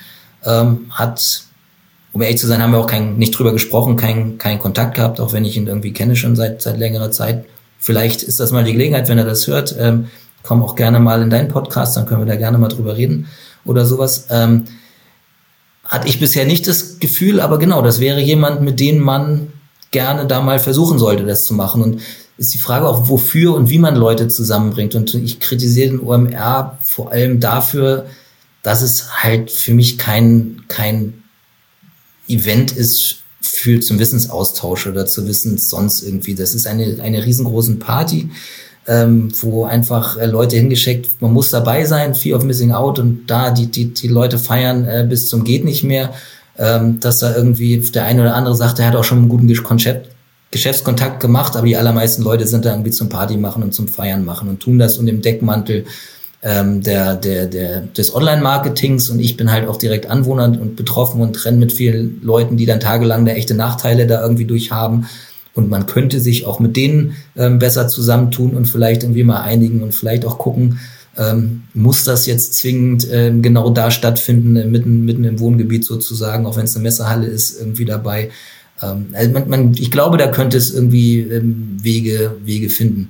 B: Um ehrlich zu sein, haben wir auch nicht drüber gesprochen, keinen Kontakt gehabt, auch wenn ich ihn irgendwie kenne schon seit längerer Zeit. Vielleicht ist das mal die Gelegenheit, wenn er das hört, komm auch gerne mal in deinen Podcast, dann können wir da gerne mal drüber reden oder sowas. Hatte ich bisher nicht das Gefühl, aber genau, das wäre jemand, mit dem man gerne da mal versuchen sollte, das zu machen. Und ist die Frage auch, wofür und wie man Leute zusammenbringt. Und ich kritisiere den OMR vor allem dafür, dass es halt für mich kein Event ist zum Wissensaustausch oder zu Wissens sonst irgendwie. Das ist eine riesengroße Party, wo einfach Leute hingeschickt, man muss dabei sein, Fear of Missing Out, und da die Leute feiern bis zum geht nicht mehr, dass da irgendwie der eine oder andere sagt, er hat auch schon einen guten Geschäftskontakt gemacht, aber die allermeisten Leute sind da irgendwie zum Party machen und zum Feiern machen und tun das unter dem Deckmantel des Online-Marketings, und ich bin halt auch direkt Anwohner und betroffen und renne mit vielen Leuten, die dann tagelang da echte Nachteile da irgendwie durchhaben. Und man könnte sich auch mit denen besser zusammentun und vielleicht irgendwie mal einigen und vielleicht auch gucken, muss das jetzt zwingend genau da stattfinden, mitten im Wohngebiet sozusagen, auch wenn es eine Messehalle ist, irgendwie dabei. Also ich glaube, da könnte es irgendwie Wege finden.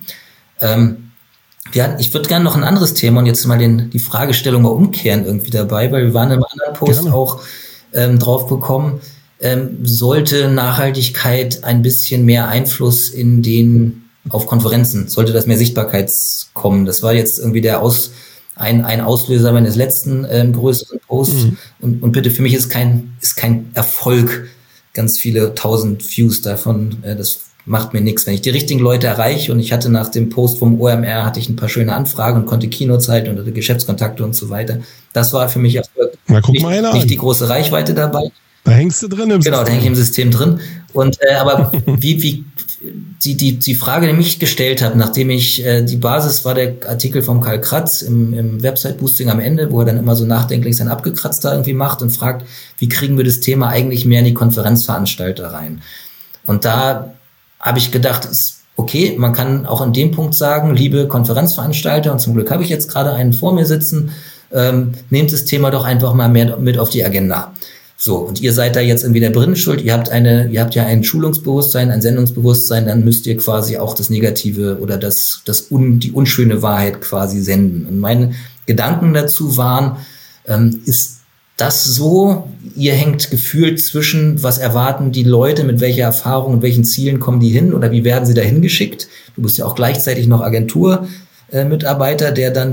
B: Ich würde gerne noch ein anderes Thema und jetzt mal die Fragestellung mal umkehren irgendwie dabei, weil wir waren im anderen Post auch drauf bekommen, sollte Nachhaltigkeit ein bisschen mehr Einfluss auf Konferenzen, sollte das mehr Sichtbarkeit kommen. Das war jetzt irgendwie ein Auslöser meines letzten größeren Posts. Mhm. Und bitte, für mich ist kein Erfolg ganz viele 1000 Views davon, das macht mir nichts. Wenn ich die richtigen Leute erreiche, und ich hatte nach dem Post vom OMR hatte ich ein paar schöne Anfragen und konnte Keynotes halten und hatte Geschäftskontakte und so weiter. Das war für mich Erfolg.
A: Na, guck mal einer
B: nicht die große Reichweite dabei.
A: Da hängst du drin im System.
B: Genau, da häng ich im System drin. Und aber wie die Frage, die ich gestellt habe, nachdem ich die Basis war der Artikel vom Karl Kratz im Website-Boosting am Ende, wo er dann immer so nachdenklich sein Abgekratzt da irgendwie macht und fragt, wie kriegen wir das Thema eigentlich mehr in die Konferenzveranstalter rein? Und da habe ich gedacht, ist okay, man kann auch an dem Punkt sagen, liebe Konferenzveranstalter, und zum Glück habe ich jetzt gerade einen vor mir sitzen, nehmt das Thema doch einfach mal mehr mit auf die Agenda. So, und ihr seid da jetzt irgendwie der Brindenschuld, ihr habt ja ein Schulungsbewusstsein, ein Sendungsbewusstsein, dann müsst ihr quasi auch das Negative oder die unschöne Wahrheit quasi senden. Und meine Gedanken dazu waren, ist das so, ihr hängt gefühlt zwischen, was erwarten die Leute, mit welcher Erfahrung und welchen Zielen kommen die hin oder wie werden sie dahin geschickt? Du bist ja auch gleichzeitig noch Agenturmitarbeiter, der dann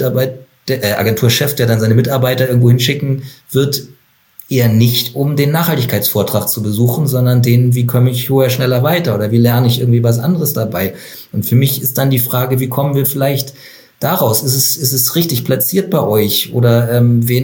B: Agenturchef, der dann seine Mitarbeiter irgendwo hinschicken wird, eher nicht, um den Nachhaltigkeitsvortrag zu besuchen, sondern wie komme ich höher, schneller weiter oder wie lerne ich irgendwie was anderes dabei? Und für mich ist dann die Frage, wie kommen wir vielleicht daraus? Ist es richtig platziert bei euch oder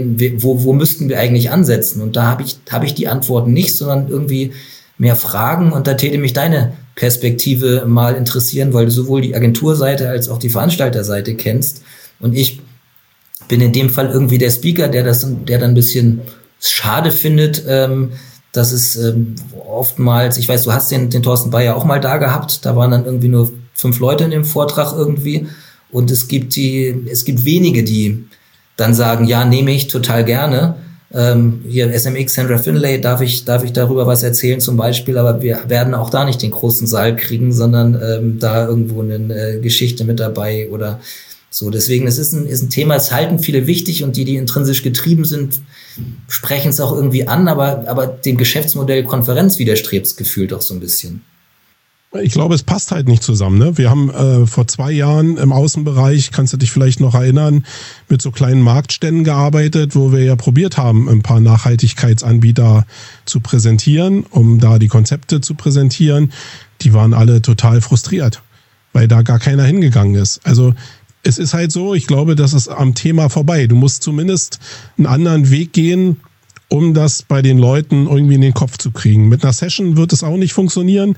B: wo müssten wir eigentlich ansetzen? Und da habe ich die Antworten nicht, sondern irgendwie mehr Fragen. Und da täte mich deine Perspektive mal interessieren, weil du sowohl die Agenturseite als auch die Veranstalterseite kennst. Und ich bin in dem Fall irgendwie der Speaker, der dann ein bisschen schade findet, dass es oftmals, ich weiß, du hast den Thorsten Bayer auch mal da gehabt, da waren dann irgendwie nur 5 Leute in dem Vortrag irgendwie und es gibt wenige, die dann sagen, ja, nehme ich total gerne. Hier SMX, Sandra Finlay, darf ich darüber was erzählen zum Beispiel, aber wir werden auch da nicht den großen Saal kriegen, sondern da irgendwo eine Geschichte mit dabei oder so. Deswegen, es ist ein Thema, es halten viele wichtig und die intrinsisch getrieben sind, sprechen es auch irgendwie an, aber dem Geschäftsmodell Konferenz widerstrebt es gefühlt auch so ein bisschen.
A: Ich glaube, es passt halt nicht zusammen. Ne? Wir haben vor 2 Jahren im Außenbereich, kannst du dich vielleicht noch erinnern, mit so kleinen Marktständen gearbeitet, wo wir ja probiert haben, ein paar Nachhaltigkeitsanbieter zu präsentieren, um da die Konzepte zu präsentieren. Die waren alle total frustriert, weil da gar keiner hingegangen ist. Also es ist halt so, ich glaube, das ist am Thema vorbei. Du musst zumindest einen anderen Weg gehen, um das bei den Leuten irgendwie in den Kopf zu kriegen. Mit einer Session wird es auch nicht funktionieren.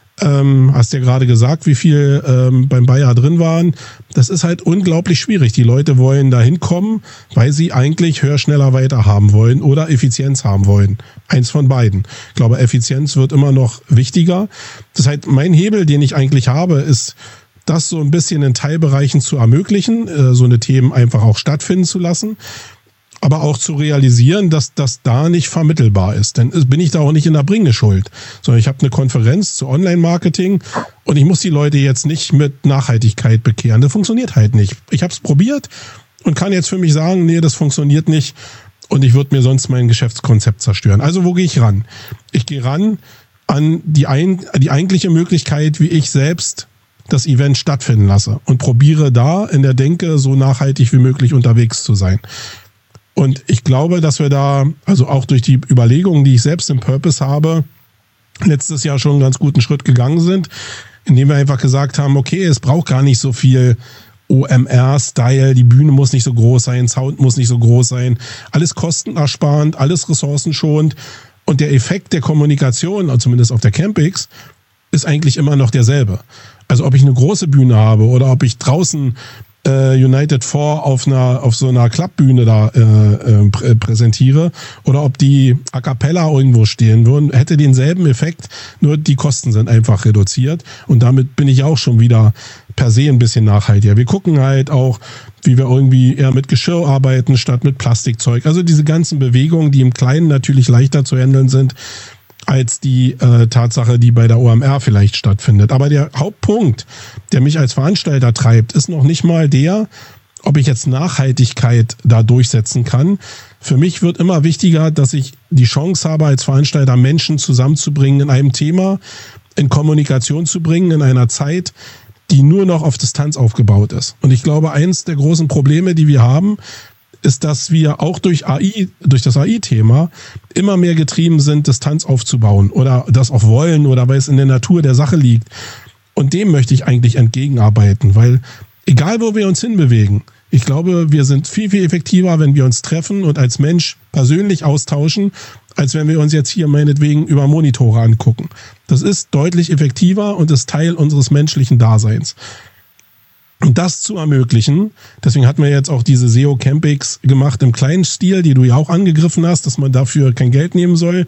A: Hast ja gerade gesagt, wie viel beim Bayer drin waren. Das ist halt unglaublich schwierig. Die Leute wollen da hinkommen, weil sie eigentlich höher, schneller, weiter haben wollen oder Effizienz haben wollen. Eins von beiden. Ich glaube, Effizienz wird immer noch wichtiger. Das heißt, mein Hebel, den ich eigentlich habe, ist, das so ein bisschen in Teilbereichen zu ermöglichen, so eine Themen einfach auch stattfinden zu lassen, aber auch zu realisieren, dass das da nicht vermittelbar ist. Denn bin ich da auch nicht in der Bringeschuld, sondern ich habe eine Konferenz zu Online-Marketing und ich muss die Leute jetzt nicht mit Nachhaltigkeit bekehren. Das funktioniert halt nicht. Ich habe es probiert und kann jetzt für mich sagen, nee, das funktioniert nicht und ich würde mir sonst mein Geschäftskonzept zerstören. Also wo gehe ich ran? Ich gehe ran an die eigentliche Möglichkeit, wie ich selbst das Event stattfinden lasse und probiere da in der Denke so nachhaltig wie möglich unterwegs zu sein. Und ich glaube, dass wir da, also auch durch die Überlegungen, die ich selbst im Purpose habe, letztes Jahr schon einen ganz guten Schritt gegangen sind, indem wir einfach gesagt haben, okay, es braucht gar nicht so viel OMR-Style, die Bühne muss nicht so groß sein, Sound muss nicht so groß sein, alles kostenersparend, alles ressourcenschonend und der Effekt der Kommunikation, zumindest auf der Campix, ist eigentlich immer noch derselbe. Also ob ich eine große Bühne habe oder ob ich draußen United 4 auf so einer Klappbühne da präsentiere oder ob die a cappella irgendwo stehen würden, hätte denselben Effekt, nur die Kosten sind einfach reduziert und damit bin ich auch schon wieder per se ein bisschen nachhaltiger. Wir gucken halt auch, wie wir irgendwie eher mit Geschirr arbeiten statt mit Plastikzeug. Also diese ganzen Bewegungen, die im Kleinen natürlich leichter zu handeln sind, als die Tatsache, die bei der OMR vielleicht stattfindet. Aber der Hauptpunkt, der mich als Veranstalter treibt, ist noch nicht mal der, ob ich jetzt Nachhaltigkeit da durchsetzen kann. Für mich wird immer wichtiger, dass ich die Chance habe, als Veranstalter Menschen zusammenzubringen in einem Thema, in Kommunikation zu bringen, in einer Zeit, die nur noch auf Distanz aufgebaut ist. Und ich glaube, eins der großen Probleme, die wir haben, ist, dass wir auch durch das AI-Thema immer mehr getrieben sind, Distanz aufzubauen oder das auch wollen oder weil es in der Natur der Sache liegt. Und dem möchte ich eigentlich entgegenarbeiten, weil egal wo wir uns hinbewegen, ich glaube, wir sind viel, viel effektiver, wenn wir uns treffen und als Mensch persönlich austauschen, als wenn wir uns jetzt hier meinetwegen über Monitore angucken. Das ist deutlich effektiver und ist Teil unseres menschlichen Daseins. Und das zu ermöglichen, deswegen hatten wir jetzt auch diese SEO Campings gemacht im kleinen Stil, die du ja auch angegriffen hast, dass man dafür kein Geld nehmen soll.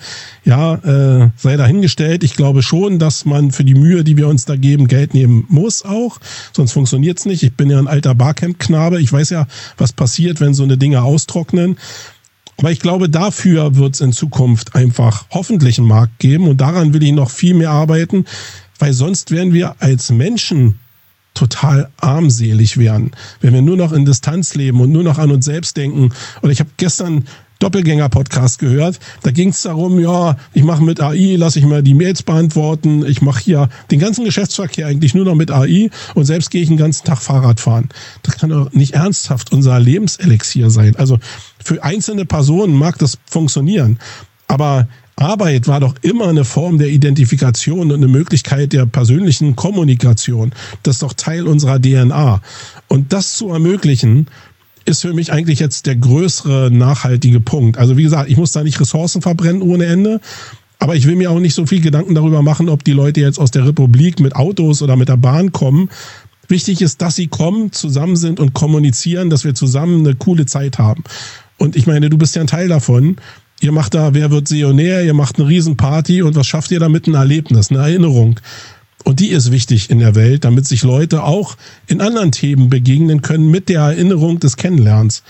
A: Ja, sei dahingestellt. Ich glaube schon, dass man für die Mühe, die wir uns da geben, Geld nehmen muss auch. Sonst funktioniert's nicht. Ich bin ja ein alter Barcamp-Knabe. Ich weiß ja, was passiert, wenn so eine Dinge austrocknen. Aber ich glaube, dafür wird's in Zukunft einfach hoffentlich einen Markt geben. Und daran will ich noch viel mehr arbeiten, weil sonst werden wir als Menschen total armselig werden, wenn wir nur noch in Distanz leben und nur noch an uns selbst denken. Und ich habe gestern Doppelgänger-Podcast gehört, da ging es darum, ja, ich mache mit AI, lasse ich mal die Mails beantworten, ich mache hier den ganzen Geschäftsverkehr eigentlich nur noch mit AI und selbst gehe ich den ganzen Tag Fahrrad fahren. Das kann doch nicht ernsthaft unser Lebenselixier sein. Also für einzelne Personen mag das funktionieren, aber Arbeit war doch immer eine Form der Identifikation und eine Möglichkeit der persönlichen Kommunikation. Das ist doch Teil unserer DNA. Und das zu ermöglichen, ist für mich eigentlich jetzt der größere nachhaltige Punkt. Also wie gesagt, ich muss da nicht Ressourcen verbrennen ohne Ende, aber ich will mir auch nicht so viel Gedanken darüber machen, ob die Leute jetzt aus der Republik mit Autos oder mit der Bahn kommen. Wichtig ist, dass sie kommen, zusammen sind und kommunizieren, dass wir zusammen eine coole Zeit haben. Und ich meine, du bist ja ein Teil davon. Ihr macht da, wer wird Seonär, ihr macht eine Riesenparty und was schafft ihr damit? Ein Erlebnis, eine Erinnerung. Und die ist wichtig in der Welt, damit sich Leute auch in anderen Themen begegnen können mit der Erinnerung des Kennenlernens.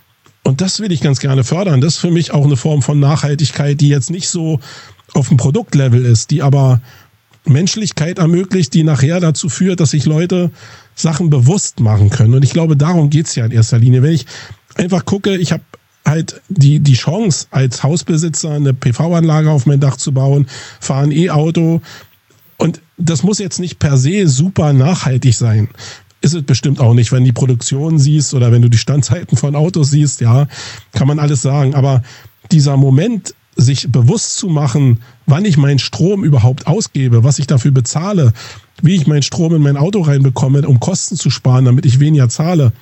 A: Und das will ich ganz gerne fördern. Das ist für mich auch eine Form von Nachhaltigkeit, die jetzt nicht so auf dem Produktlevel ist, die aber Menschlichkeit ermöglicht, die nachher dazu führt, dass sich Leute Sachen bewusst machen können. Und ich glaube, darum geht's ja in erster Linie. Wenn ich einfach gucke, ich habe halt die Chance, als Hausbesitzer eine PV-Anlage auf mein Dach zu bauen, fahre ein E-Auto. Und das muss jetzt nicht per se super nachhaltig sein. Ist es bestimmt auch nicht, wenn die Produktion siehst oder wenn du die Standzeiten von Autos siehst, ja, kann man alles sagen. Aber dieser Moment, sich bewusst zu machen, wann ich meinen Strom überhaupt ausgebe, was ich dafür bezahle, wie ich meinen Strom in mein Auto reinbekomme, um Kosten zu sparen, damit ich weniger zahle,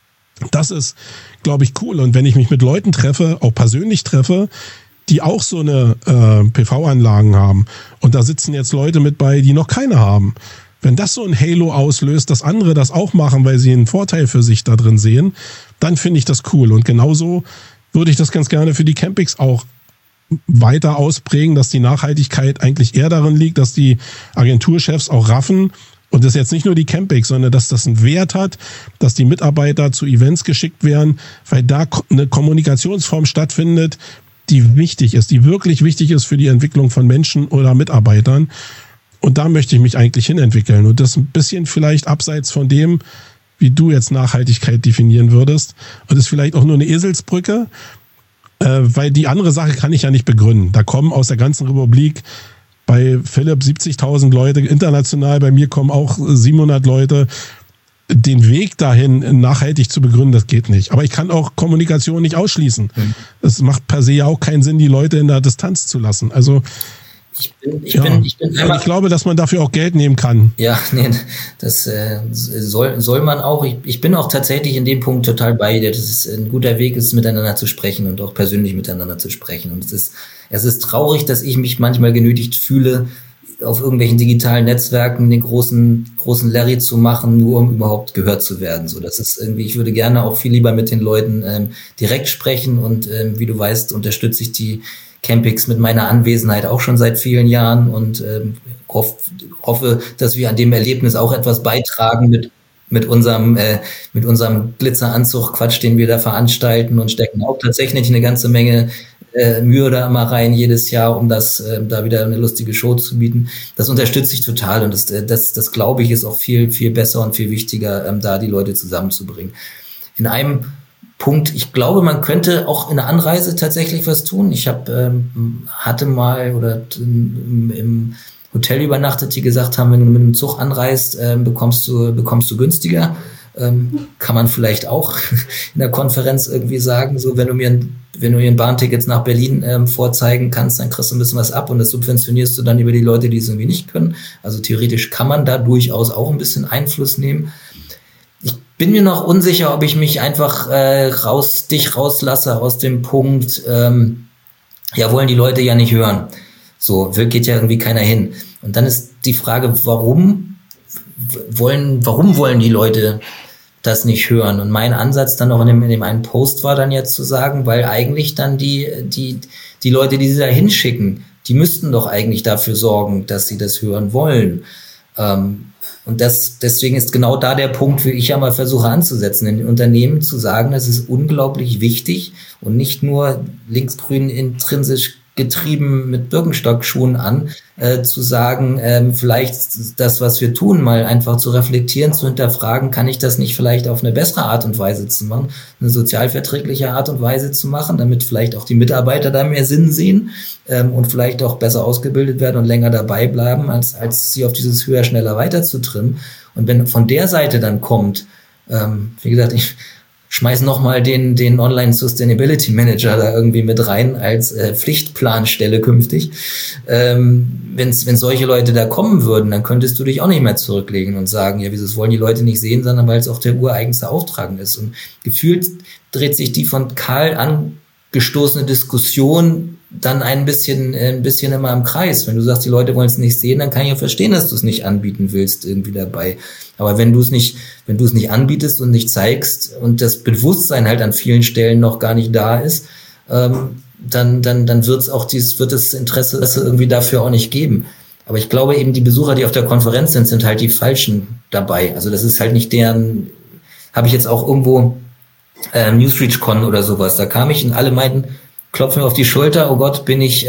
A: das ist, glaube ich, cool. Und wenn ich mich mit Leuten treffe, auch persönlich treffe, die auch so eine PV-Anlagen haben und da sitzen jetzt Leute mit bei, die noch keine haben. Wenn das so ein Halo auslöst, dass andere das auch machen, weil sie einen Vorteil für sich da drin sehen, dann finde ich das cool. Und genauso würde ich das ganz gerne für die Campings auch weiter ausprägen, dass die Nachhaltigkeit eigentlich eher darin liegt, dass die Agenturchefs auch raffen, und das ist jetzt nicht nur die Campings, sondern dass das einen Wert hat, dass die Mitarbeiter zu Events geschickt werden, weil da eine Kommunikationsform stattfindet, die wichtig ist, die wirklich wichtig ist für die Entwicklung von Menschen oder Mitarbeitern. Und da möchte ich mich eigentlich hinentwickeln. Und das ein bisschen vielleicht abseits von dem, wie du jetzt Nachhaltigkeit definieren würdest. Und das ist vielleicht auch nur eine Eselsbrücke, weil die andere Sache kann ich ja nicht begründen. Da kommen aus der ganzen Republik bei Philipp 70.000 Leute, international bei mir kommen auch 700 Leute. Den Weg dahin nachhaltig zu begründen, das geht nicht. Aber ich kann auch Kommunikation nicht ausschließen. Es macht per se ja auch keinen Sinn, die Leute in der Distanz zu lassen. Also ich glaube, dass man dafür auch Geld nehmen kann.
B: Ja, nee, das soll man auch. Ich bin auch tatsächlich in dem Punkt total bei dir. Das ist ein guter Weg, ist miteinander zu sprechen und auch persönlich miteinander zu sprechen. Und es ist traurig, dass ich mich manchmal genötigt fühle, auf irgendwelchen digitalen Netzwerken den großen Larry zu machen, nur um überhaupt gehört zu werden. So, das ist irgendwie, ich würde gerne auch viel lieber mit den Leuten direkt sprechen und wie du weißt, unterstütze ich die Campings mit meiner Anwesenheit auch schon seit vielen Jahren und hoffe, dass wir an dem Erlebnis auch etwas beitragen mit unserem Glitzeranzug Quatsch, den wir da veranstalten, und stecken auch tatsächlich eine ganze Menge Mühe da immer rein jedes Jahr, um das da wieder eine lustige Show zu bieten. Das unterstütze ich total und das glaube ich ist auch viel, viel besser und viel wichtiger, da die Leute zusammenzubringen. In einem Punkt, ich glaube, man könnte auch in der Anreise tatsächlich was tun. Ich hatte mal oder im Hotel übernachtet, die gesagt haben, wenn du mit dem Zug anreist, bekommst du günstiger. Kann man vielleicht auch in der Konferenz irgendwie sagen, so wenn du mir ein Bahnticket nach Berlin vorzeigen kannst, dann kriegst du ein bisschen was ab und das subventionierst du dann über die Leute, die es irgendwie nicht können. Also theoretisch kann man da durchaus auch ein bisschen Einfluss nehmen. Ich bin mir noch unsicher, ob ich mich einfach dich rauslasse aus dem Punkt, wollen die Leute ja nicht hören. So, geht ja irgendwie keiner hin. Und dann ist die Frage, warum warum wollen die Leute das nicht hören? Und mein Ansatz dann auch in dem einen Post war dann jetzt zu sagen, weil eigentlich dann die Leute, die sie da hinschicken, die müssten doch eigentlich dafür sorgen, dass sie das hören wollen. Und deswegen ist genau da der Punkt, wie ich ja mal versuche anzusetzen, in den Unternehmen zu sagen, das ist unglaublich wichtig und nicht nur linksgrün intrinsisch getrieben mit Birkenstock-Schuhen an, zu sagen, vielleicht das, was wir tun, mal einfach zu reflektieren, zu hinterfragen, kann ich das nicht vielleicht auf eine bessere Art und Weise zu machen, eine sozialverträgliche Art und Weise zu machen, damit vielleicht auch die Mitarbeiter da mehr Sinn sehen und vielleicht auch besser ausgebildet werden und länger dabei bleiben, als sie auf dieses höher, schneller, weiter zu trimmen. Und wenn von der Seite dann kommt, wie gesagt, ich schmeiß nochmal den Online Sustainability Manager da irgendwie mit rein als Pflichtplanstelle künftig. Wenn solche Leute da kommen würden, dann könntest du dich auch nicht mehr zurücklegen und sagen, ja, wieso das wollen die Leute nicht sehen, sondern weil es auch der ureigenste Auftrag ist. Und gefühlt dreht sich die von Karl angestoßene Diskussion dann ein bisschen immer im Kreis. Wenn du sagst, die Leute wollen es nicht sehen, dann kann ich ja verstehen, dass du es nicht anbieten willst irgendwie dabei. Aber wenn du es nicht anbietest und nicht zeigst und das Bewusstsein halt an vielen Stellen noch gar nicht da ist, dann wird das Interesse irgendwie dafür auch nicht geben. Aber ich glaube eben, die Besucher, die auf der Konferenz sind halt die Falschen dabei. Also das ist halt nicht deren, habe ich jetzt auch irgendwo NewsReachCon oder sowas, da kam ich und alle meinten, klopfen mir auf die Schulter, oh Gott, bin ich...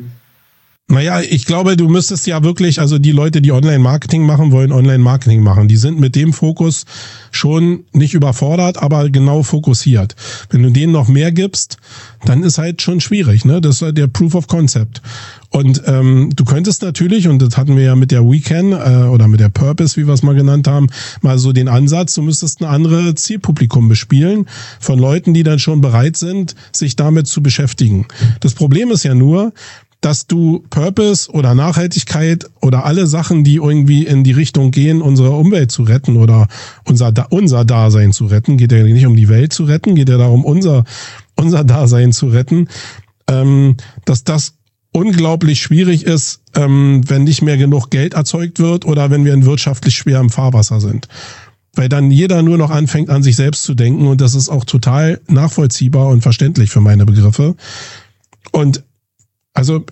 A: Naja, ich glaube, du müsstest ja wirklich, also die Leute, die Online-Marketing machen, wollen Online-Marketing machen. Die sind mit dem Fokus schon nicht überfordert, aber genau fokussiert. Wenn du denen noch mehr gibst, dann ist halt schon schwierig, ne? Das ist halt der Proof of Concept. Und du könntest natürlich, und das hatten wir ja mit der Weekend oder mit der Purpose, wie wir es mal genannt haben, mal so den Ansatz, du müsstest ein anderes Zielpublikum bespielen von Leuten, die dann schon bereit sind, sich damit zu beschäftigen. Das Problem ist ja nur, dass du Purpose oder Nachhaltigkeit oder alle Sachen, die irgendwie in die Richtung gehen, unsere Umwelt zu retten oder unser Dasein zu retten, geht ja nicht um die Welt zu retten, geht ja darum, unser Dasein zu retten, dass das unglaublich schwierig ist, wenn nicht mehr genug Geld erzeugt wird oder wenn wir in wirtschaftlich schwerem Fahrwasser sind. Weil dann jeder nur noch anfängt, an sich selbst zu denken und das ist auch total nachvollziehbar und verständlich für meine Begriffe. Und also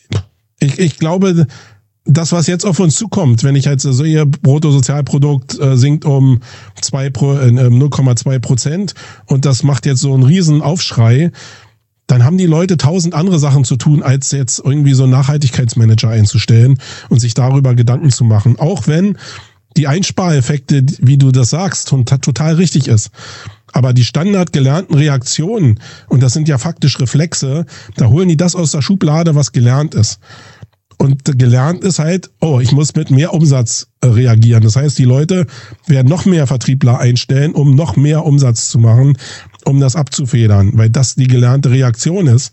A: ich glaube, das, was jetzt auf uns zukommt, wenn ich jetzt so ihr Bruttosozialprodukt sinkt um 0,2% und das macht jetzt so einen riesen Aufschrei, dann haben die Leute 1000 andere Sachen zu tun, als jetzt irgendwie so einen Nachhaltigkeitsmanager einzustellen und sich darüber Gedanken zu machen. Auch wenn die Einspareffekte, wie du das sagst, total richtig ist. Aber die standard gelernten Reaktionen, und das sind ja faktisch Reflexe, da holen die das aus der Schublade, was gelernt ist. Und gelernt ist halt, oh, ich muss mit mehr Umsatz reagieren. Das heißt, die Leute werden noch mehr Vertriebler einstellen, um noch mehr Umsatz zu machen, um das abzufedern, weil das die gelernte Reaktion ist.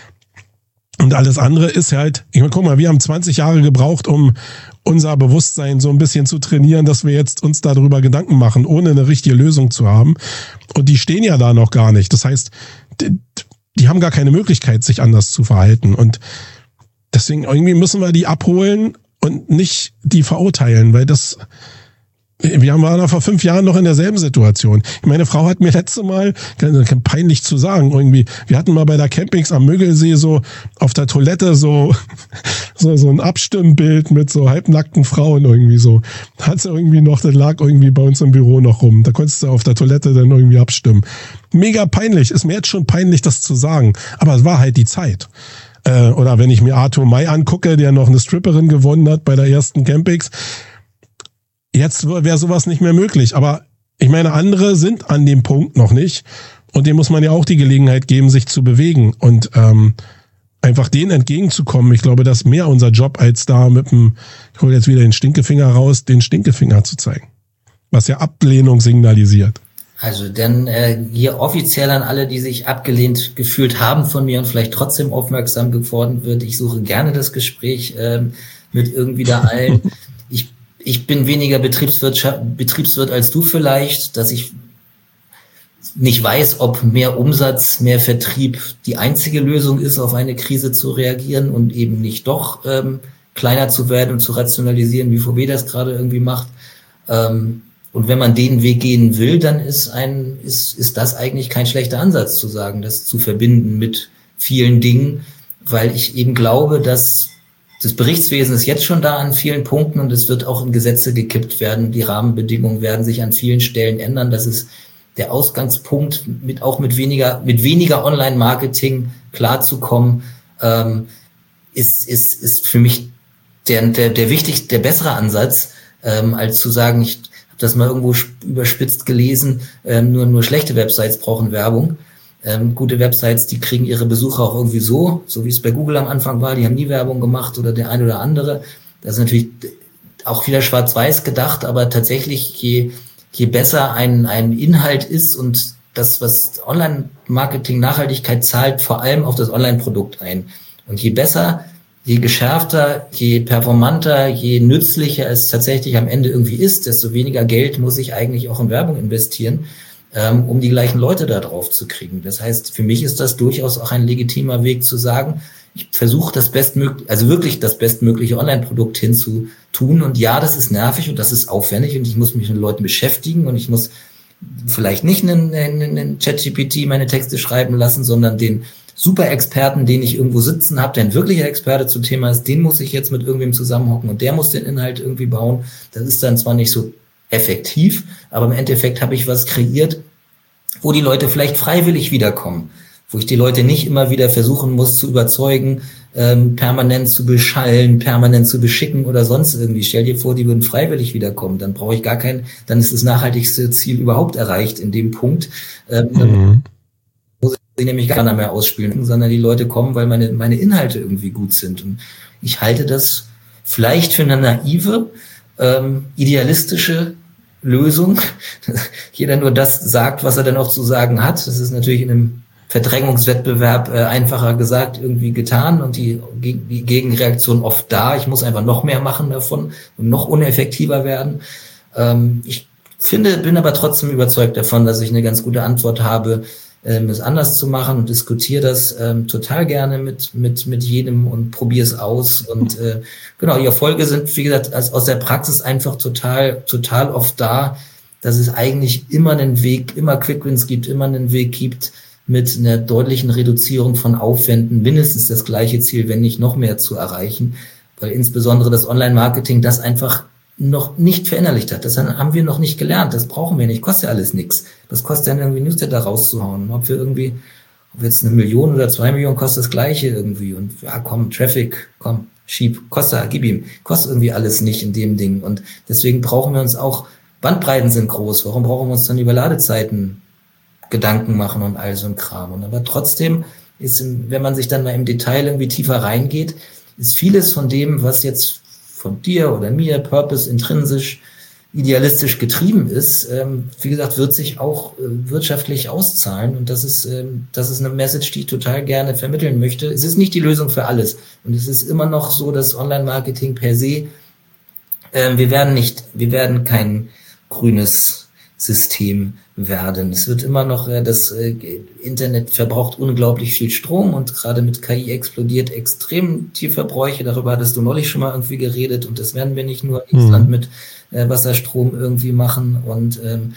A: Und alles andere ist halt, ich meine, guck mal, wir haben 20 Jahre gebraucht, um unser Bewusstsein so ein bisschen zu trainieren, dass wir jetzt uns darüber Gedanken machen, ohne eine richtige Lösung zu haben. Und die stehen ja da noch gar nicht. Das heißt, die haben gar keine Möglichkeit, sich anders zu verhalten. Und deswegen irgendwie müssen wir die abholen und nicht die verurteilen, weil wir waren vor 5 Jahren noch in derselben Situation. Meine Frau hat mir letzte Mal, peinlich zu sagen, irgendwie, wir hatten mal bei der Campings am Müggelsee so auf der Toilette so ein Abstimmbild mit so halbnackten Frauen irgendwie so. Hat sie irgendwie noch, das lag irgendwie bei uns im Büro noch rum. Da konntest du auf der Toilette dann irgendwie abstimmen. Mega peinlich. Ist mir jetzt schon peinlich, das zu sagen. Aber es war halt die Zeit. Oder wenn ich mir Arthur May angucke, der noch eine Stripperin gewonnen hat bei der ersten Campings. Jetzt wäre sowas nicht mehr möglich. Aber ich meine, andere sind an dem Punkt noch nicht. Und denen muss man ja auch die Gelegenheit geben, sich zu bewegen. Und einfach denen entgegenzukommen. Ich glaube, das ist mehr unser Job, als da mit dem, ich hole jetzt wieder den Stinkefinger raus, den Stinkefinger zu zeigen. Was ja Ablehnung signalisiert.
B: Also dann hier offiziell an alle, die sich abgelehnt gefühlt haben von mir und vielleicht trotzdem aufmerksam geworden wird. Ich suche gerne das Gespräch mit irgendwie da allen. Ich bin weniger Betriebswirt als du vielleicht, dass ich nicht weiß, ob mehr Umsatz, mehr Vertrieb die einzige Lösung ist, auf eine Krise zu reagieren und eben nicht doch kleiner zu werden und zu rationalisieren, wie VW das gerade irgendwie macht. Und wenn man den Weg gehen will, dann ist das eigentlich kein schlechter Ansatz zu sagen, das zu verbinden mit vielen Dingen, weil ich eben glaube, dass das Berichtswesen ist jetzt schon da an vielen Punkten und es wird auch in Gesetze gekippt werden. Die Rahmenbedingungen werden sich an vielen Stellen ändern. Das ist der Ausgangspunkt, mit weniger Online-Marketing klarzukommen, ist für mich der bessere Ansatz, als zu sagen, ich habe das mal irgendwo überspitzt gelesen, nur schlechte Websites brauchen Werbung. Gute Websites, die kriegen ihre Besucher auch irgendwie so wie es bei Google am Anfang war, die haben nie Werbung gemacht oder der eine oder andere. Das ist natürlich auch wieder schwarz-weiß gedacht, aber tatsächlich, je besser ein Inhalt ist und das, was Online-Marketing Nachhaltigkeit zahlt, vor allem auf das Online-Produkt ein. Und je besser, je geschärfter, je performanter, je nützlicher es tatsächlich am Ende irgendwie ist, desto weniger Geld muss ich eigentlich auch in Werbung investieren, um die gleichen Leute da drauf zu kriegen. Das heißt, für mich ist das durchaus auch ein legitimer Weg zu sagen, ich versuche wirklich das bestmögliche Online-Produkt hinzutun. Und ja, das ist nervig und das ist aufwendig und ich muss mich mit Leuten beschäftigen und ich muss vielleicht nicht einen ChatGPT meine Texte schreiben lassen, sondern den Super-Experten, den ich irgendwo sitzen habe, der ein wirklicher Experte zum Thema ist, den muss ich jetzt mit irgendwem zusammenhocken und der muss den Inhalt irgendwie bauen. Das ist dann zwar nicht so effektiv, aber im Endeffekt habe ich was kreiert, wo die Leute vielleicht freiwillig wiederkommen, wo ich die Leute nicht immer wieder versuchen muss zu überzeugen, permanent zu beschallen, permanent zu beschicken oder sonst irgendwie. Stell dir vor, die würden freiwillig wiederkommen, dann brauche ich dann ist das nachhaltigste Ziel überhaupt erreicht in dem Punkt. Dann muss ich nämlich gar nicht mehr ausspielen, sondern die Leute kommen, weil meine Inhalte irgendwie gut sind. Und ich halte das vielleicht für eine naive, idealistische Lösung. Jeder nur das sagt, was er dann auch zu sagen hat. Das ist natürlich in einem Verdrängungswettbewerb einfacher gesagt, irgendwie getan und die Gegenreaktion oft da. Ich muss einfach noch mehr machen davon und noch uneffektiver werden. Ich bin aber trotzdem überzeugt davon, dass ich eine ganz gute Antwort habe, es anders zu machen und diskutiere das total gerne mit jedem und probiere es aus. Und genau, die Erfolge sind, wie gesagt, aus der Praxis einfach total oft da, dass es eigentlich immer Quick Wins gibt, immer einen Weg gibt, mit einer deutlichen Reduzierung von Aufwänden mindestens das gleiche Ziel, wenn nicht noch mehr zu erreichen, weil insbesondere das Online-Marketing das einfach noch nicht verinnerlicht hat. Das haben wir noch nicht gelernt, das brauchen wir nicht, kostet ja alles nichts. Das kostet dann irgendwie Newsletter rauszuhauen. Ob jetzt 1 Million oder 2 Millionen kostet das Gleiche irgendwie. Und ja, komm, Traffic, komm, schieb, gib ihm. Kostet irgendwie alles nicht in dem Ding. Und deswegen brauchen wir uns auch, Bandbreiten sind groß. Warum brauchen wir uns dann über Ladezeiten Gedanken machen und all so ein Kram? Und aber trotzdem wenn man sich dann mal im Detail irgendwie tiefer reingeht, ist vieles von dem, was jetzt von dir oder mir, Purpose, intrinsisch, idealistisch getrieben ist, wie gesagt, wird sich auch wirtschaftlich auszahlen. Und das ist eine Message, die ich total gerne vermitteln möchte. Es ist nicht die Lösung für alles. Und es ist immer noch so, dass Online-Marketing per se, wir werden kein grünes System werden. Es wird immer noch, das Internet verbraucht unglaublich viel Strom und gerade mit KI explodiert extrem die Verbräuche. Darüber hattest du neulich schon mal irgendwie geredet und das werden wir nicht nur in Island mit Wasserstrom irgendwie machen. Und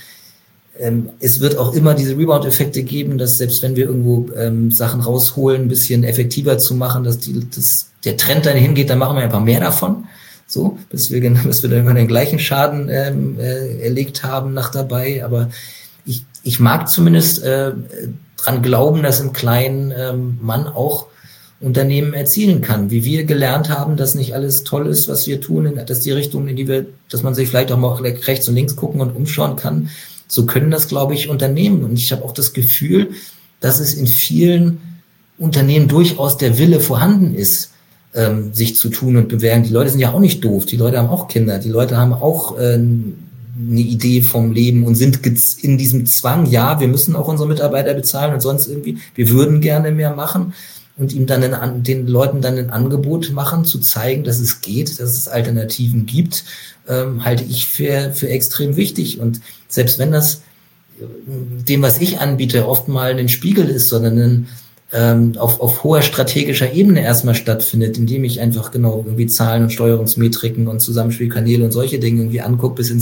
B: es wird auch immer diese Rebound-Effekte geben, dass selbst wenn wir irgendwo Sachen rausholen, ein bisschen effektiver zu machen, dass der Trend dann hingeht, dann machen wir einfach mehr davon. So, bis wir dann immer den gleichen Schaden erlegt haben nach dabei. Aber ich mag zumindest dran glauben, dass im Kleinen man auch Unternehmen erzielen kann. Wie wir gelernt haben, dass nicht alles toll ist, was wir tun, dass die Richtung, dass man sich vielleicht auch mal rechts und links gucken und umschauen kann. So können das, glaube ich, Unternehmen. Und ich habe auch das Gefühl, dass es in vielen Unternehmen durchaus der Wille vorhanden ist, sich zu tun und bewähren. Die Leute sind ja auch nicht doof. Die Leute haben auch Kinder. Die Leute haben auch eine Idee vom Leben und sind in diesem Zwang, ja, wir müssen auch unsere Mitarbeiter bezahlen und sonst irgendwie, wir würden gerne mehr machen und ihm dann den Leuten dann ein Angebot machen, zu zeigen, dass es geht, dass es Alternativen gibt, halte ich für extrem wichtig. Und selbst wenn das dem, was ich anbiete, oft mal ein Spiegel ist, sondern auf hoher strategischer Ebene erstmal stattfindet, indem ich einfach genau irgendwie Zahlen und Steuerungsmetriken und Zusammenspielkanäle und solche Dinge irgendwie angucke, bis ins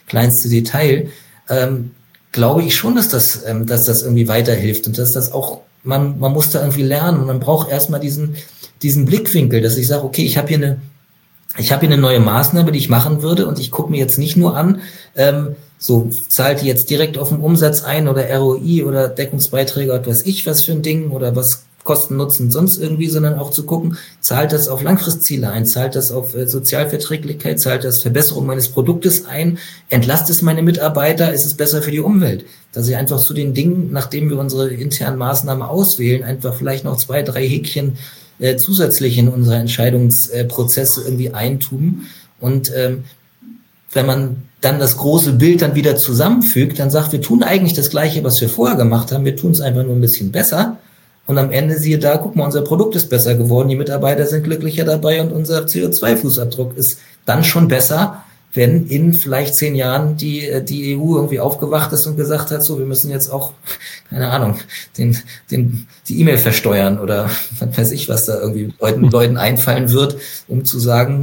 B: kleinste Detail, glaube ich schon, dass das irgendwie weiterhilft und dass das auch, man muss da irgendwie lernen und man braucht erstmal diesen Blickwinkel, dass ich sage, okay, ich habe hier eine neue Maßnahme, die ich machen würde und ich gucke mir jetzt nicht nur an, so zahlt die jetzt direkt auf den Umsatz ein oder ROI oder Deckungsbeiträge oder was ich was für ein Ding oder was Kosten, Nutzen, sonst irgendwie, sondern auch zu gucken, zahlt das auf Langfristziele ein, zahlt das auf Sozialverträglichkeit, zahlt das Verbesserung meines Produktes ein, entlastet es meine Mitarbeiter, ist es besser für die Umwelt, dass ich einfach zu den Dingen, nachdem wir unsere internen Maßnahmen auswählen, einfach vielleicht noch 2, 3 Häkchen zusätzlich in unsere Entscheidungsprozesse irgendwie eintun und wenn man dann das große Bild dann wieder zusammenfügt, dann sagt, wir tun eigentlich das Gleiche, was wir vorher gemacht haben, wir tun es einfach nur ein bisschen besser. Und am Ende siehe da, guck mal, unser Produkt ist besser geworden, die Mitarbeiter sind glücklicher dabei und unser CO2-Fußabdruck ist dann schon besser, wenn in vielleicht 10 Jahren die EU irgendwie aufgewacht ist und gesagt hat, so, wir müssen jetzt auch, keine Ahnung, die E-Mail versteuern oder was weiß ich, was da irgendwie Leuten einfallen wird, um zu sagen,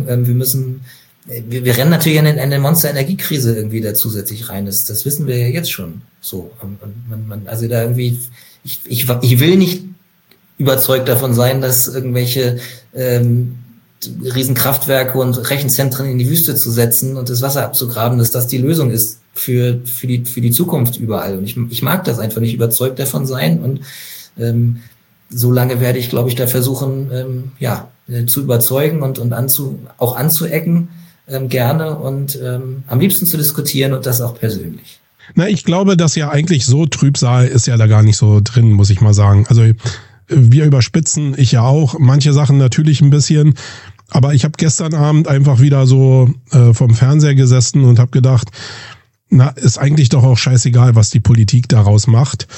B: wir rennen natürlich in eine Monster-Energiekrise irgendwie da zusätzlich rein. Das wissen wir ja jetzt schon so. Also da irgendwie, ich will nicht überzeugt davon sein, dass irgendwelche Riesenkraftwerke und Rechenzentren in die Wüste zu setzen und das Wasser abzugraben, dass das die Lösung ist für die Zukunft überall. Und ich mag das einfach nicht überzeugt davon sein. Und so lange werde ich, glaube ich, da versuchen, zu überzeugen und auch anzuecken, gerne und am liebsten zu diskutieren und das auch persönlich.
A: Na, ich glaube, dass ja eigentlich so Trübsal ist ja da gar nicht so drin, muss ich mal sagen. Also wir überspitzen, ich ja auch, manche Sachen natürlich ein bisschen, aber ich habe gestern Abend einfach wieder so vom Fernseher gesessen und habe gedacht, na, ist eigentlich doch auch scheißegal, was die Politik daraus macht.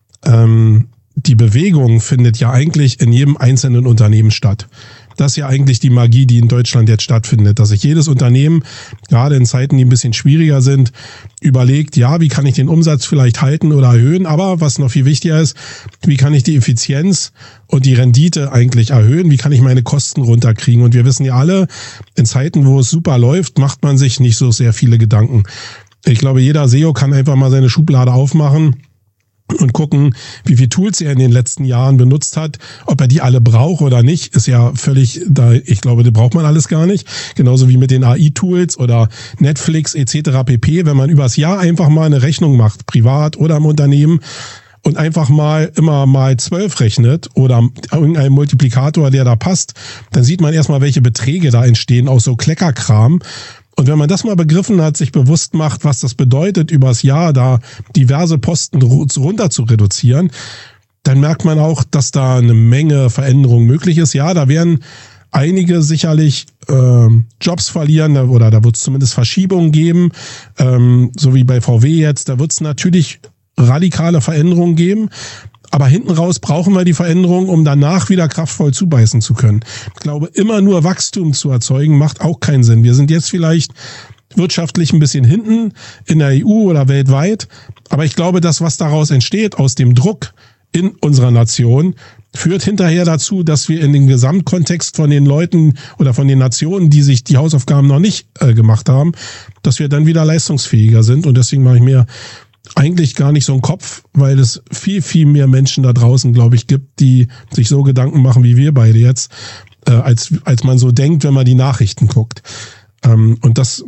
A: Die Bewegung findet ja eigentlich in jedem einzelnen Unternehmen statt. Das ist ja eigentlich die Magie, die in Deutschland jetzt stattfindet, dass sich jedes Unternehmen, gerade in Zeiten, die ein bisschen schwieriger sind, überlegt, ja, wie kann ich den Umsatz vielleicht halten oder erhöhen, aber was noch viel wichtiger ist, wie kann ich die Effizienz und die Rendite eigentlich erhöhen, wie kann ich meine Kosten runterkriegen. Und wir wissen ja alle, in Zeiten, wo es super läuft, macht man sich nicht so sehr viele Gedanken. Ich glaube, jeder SEO kann einfach mal seine Schublade aufmachen und gucken, wie viele Tools er in den letzten Jahren benutzt hat. Ob er die alle braucht oder nicht, ist ja völlig, ich glaube, die braucht man alles gar nicht. Genauso wie mit den AI-Tools oder Netflix etc. pp. Wenn man übers Jahr einfach mal eine Rechnung macht, privat oder im Unternehmen, und einfach mal immer mal 12 rechnet oder irgendein Multiplikator, der da passt, dann sieht man erstmal, welche Beträge da entstehen aus so Kleckerkram. Und wenn man das mal begriffen hat, sich bewusst macht, was das bedeutet, übers Jahr da diverse Posten runter zu reduzieren, dann merkt man auch, dass da eine Menge Veränderung möglich ist. Ja, da werden einige sicherlich Jobs verlieren oder da wird es zumindest Verschiebungen geben, so wie bei VW jetzt. Da wird es natürlich radikale Veränderungen geben. Aber hinten raus brauchen wir die Veränderung, um danach wieder kraftvoll zubeißen zu können. Ich glaube, immer nur Wachstum zu erzeugen, macht auch keinen Sinn. Wir sind jetzt vielleicht wirtschaftlich ein bisschen hinten in der EU oder weltweit. Aber ich glaube, das, was daraus entsteht, aus dem Druck in unserer Nation, führt hinterher dazu, dass wir in den Gesamtkontext von den Leuten oder von den Nationen, die sich die Hausaufgaben noch nicht gemacht haben, dass wir dann wieder leistungsfähiger sind. Und deswegen mache ich mir eigentlich gar nicht so einen Kopf, weil es viel, viel mehr Menschen da draußen, glaube ich, gibt, die sich so Gedanken machen wie wir beide jetzt, als man so denkt, wenn man die Nachrichten guckt. Und das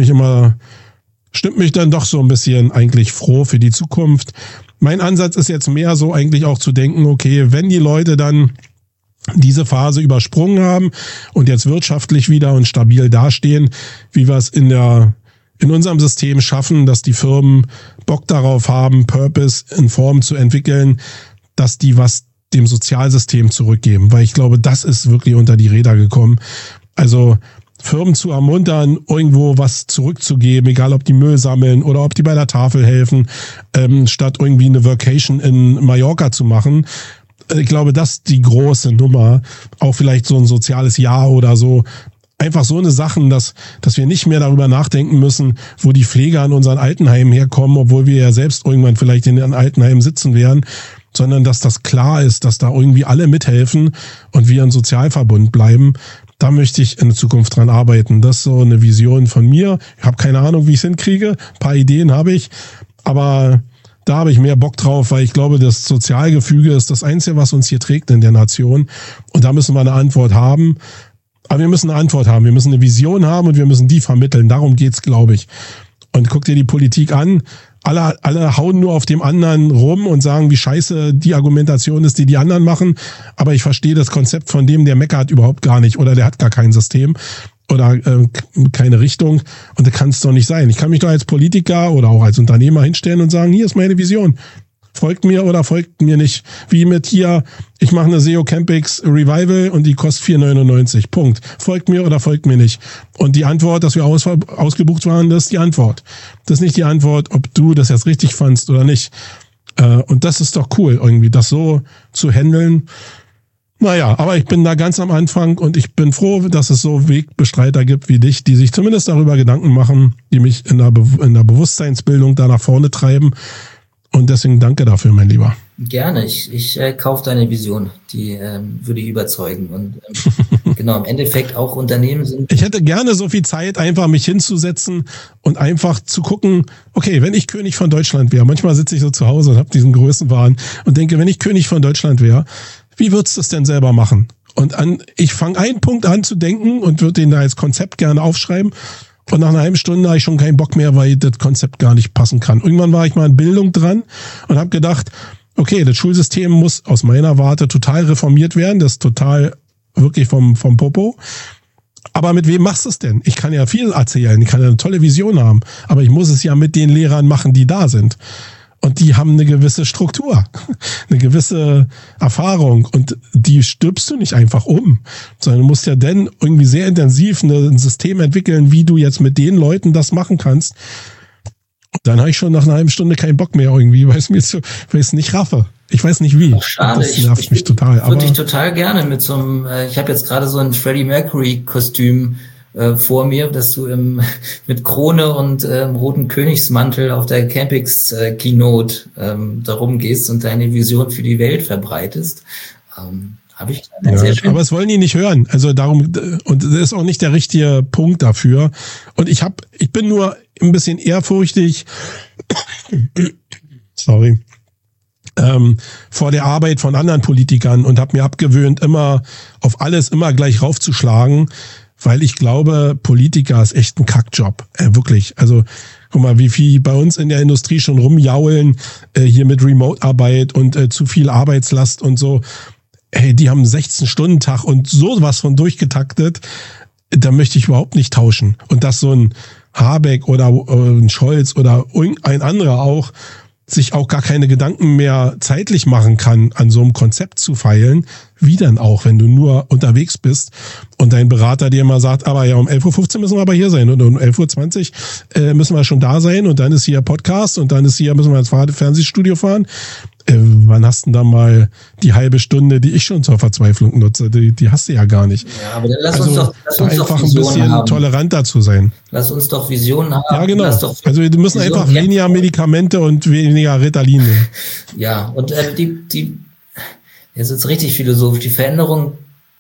A: stimmt mich dann doch so ein bisschen eigentlich froh für die Zukunft. Mein Ansatz ist jetzt mehr so eigentlich auch zu denken, okay, wenn die Leute dann diese Phase übersprungen haben und jetzt wirtschaftlich wieder und stabil dastehen, wie wir es in unserem System schaffen, dass die Firmen Bock darauf haben, Purpose in Form zu entwickeln, dass die was dem Sozialsystem zurückgeben. Weil ich glaube, das ist wirklich unter die Räder gekommen. Also Firmen zu ermuntern, irgendwo was zurückzugeben, egal ob die Müll sammeln oder ob die bei der Tafel helfen, statt irgendwie eine Vacation in Mallorca zu machen. Ich glaube, das ist die große Nummer. Auch vielleicht so ein soziales Jahr oder so. Einfach so eine Sachen, dass wir nicht mehr darüber nachdenken müssen, wo die Pfleger in unseren Altenheimen herkommen, obwohl wir ja selbst irgendwann vielleicht in den Altenheimen sitzen werden, sondern dass das klar ist, dass da irgendwie alle mithelfen und wir ein Sozialverbund bleiben. Da möchte ich in Zukunft dran arbeiten. Das ist so eine Vision von mir. Ich habe keine Ahnung, wie ich es hinkriege. Ein paar Ideen habe ich, aber da habe ich mehr Bock drauf, weil ich glaube, das Sozialgefüge ist das Einzige, was uns hier trägt in der Nation. Und da müssen wir eine Antwort haben. Aber wir müssen eine Antwort haben. Wir müssen eine Vision haben und wir müssen die vermitteln. Darum geht's, glaube ich. Und guck dir die Politik an. Alle hauen nur auf dem anderen rum und sagen, wie scheiße die Argumentation ist, die anderen machen. Aber ich verstehe das Konzept von dem, der meckert überhaupt gar nicht oder der hat gar kein System oder keine Richtung. Und das kann es doch nicht sein. Ich kann mich doch als Politiker oder auch als Unternehmer hinstellen und sagen, hier ist meine Vision. Folgt mir oder folgt mir nicht. Wie mit hier, ich mache eine SEO Campix Revival und die kostet 4,99. Punkt. Folgt mir oder folgt mir nicht. Und die Antwort, dass wir ausgebucht waren, das ist die Antwort. Das ist nicht die Antwort, ob du das jetzt richtig fandst oder nicht. Und das ist doch cool, irgendwie das so zu handeln. Naja, aber ich bin da ganz am Anfang und ich bin froh, dass es so Wegbestreiter gibt wie dich, die sich zumindest darüber Gedanken machen, die mich in der Bewusstseinsbildung da nach vorne treiben. Und deswegen danke dafür, mein Lieber.
B: Gerne, ich kaufe deine Vision, die würde ich überzeugen. Und genau, im Endeffekt auch Unternehmen sind...
A: Ich hätte gerne so viel Zeit, einfach mich hinzusetzen und einfach zu gucken, okay, wenn ich König von Deutschland wäre, manchmal sitze ich so zu Hause und habe diesen Größenwahn und denke, wenn ich König von Deutschland wäre, wie würdest du es denn selber machen? Und ich fange einen Punkt an zu denken und würde den da als Konzept gerne aufschreiben. Und nach einer halben Stunde habe ich schon keinen Bock mehr, weil das Konzept gar nicht passen kann. Irgendwann war ich mal in Bildung dran und habe gedacht, okay, das Schulsystem muss aus meiner Warte total reformiert werden. Das ist total wirklich vom Popo. Aber mit wem machst du es denn? Ich kann ja viel erzählen, ich kann ja eine tolle Vision haben, aber ich muss es ja mit den Lehrern machen, die da sind. Und die haben eine gewisse Struktur, eine gewisse Erfahrung und die stülpst du nicht einfach um, sondern du musst ja dann irgendwie sehr intensiv ein System entwickeln, wie du jetzt mit den Leuten das machen kannst. Dann habe ich schon nach einer halben Stunde keinen Bock mehr irgendwie, weil ich es nicht raffe. Ich weiß nicht wie.
B: Ach, schade.
A: Das nervt mich total.
B: Würde ich total gerne mit so einem, ich habe jetzt gerade so ein Freddie Mercury Kostüm vor mir, dass du mit Krone und roten Königsmantel auf der Campix Keynote da rumgehst und deine Vision für die Welt verbreitest. Habe ich sehr schön.
A: Aber es wollen die nicht hören. Also darum, und das ist auch nicht der richtige Punkt dafür. Und ich bin nur ein bisschen ehrfurchtig, sorry, vor der Arbeit von anderen Politikern und habe mir abgewöhnt, immer auf alles immer gleich raufzuschlagen. Weil ich glaube, Politiker ist echt ein Kackjob. Wirklich. Also, guck mal, wie viel bei uns in der Industrie schon rumjaulen, hier mit Remote-Arbeit und zu viel Arbeitslast und so. Hey, die haben einen 16-Stunden-Tag und sowas von durchgetaktet. Da möchte ich überhaupt nicht tauschen. Und dass so ein Habeck oder ein Scholz oder irgendein anderer auch sich auch gar keine Gedanken mehr zeitlich machen kann, an so einem Konzept zu feilen, wie dann auch, wenn du nur unterwegs bist und dein Berater dir immer sagt, aber ja, um 11.15 Uhr müssen wir aber hier sein und um 11.20 Uhr müssen wir schon da sein und dann ist hier Podcast und dann müssen wir ins Fernsehstudio fahren. Wann hast du denn da mal die halbe Stunde, die ich schon zur Verzweiflung nutze? Die hast du ja gar nicht.
B: Ja, aber dann lass uns doch
A: einfach ein bisschen toleranter zu sein.
B: Lass uns doch Visionen haben.
A: Ja, genau. Also wir müssen einfach weniger Medikamente und weniger Ritalin nehmen.
B: Ja, und jetzt ist richtig philosophisch, die Veränderung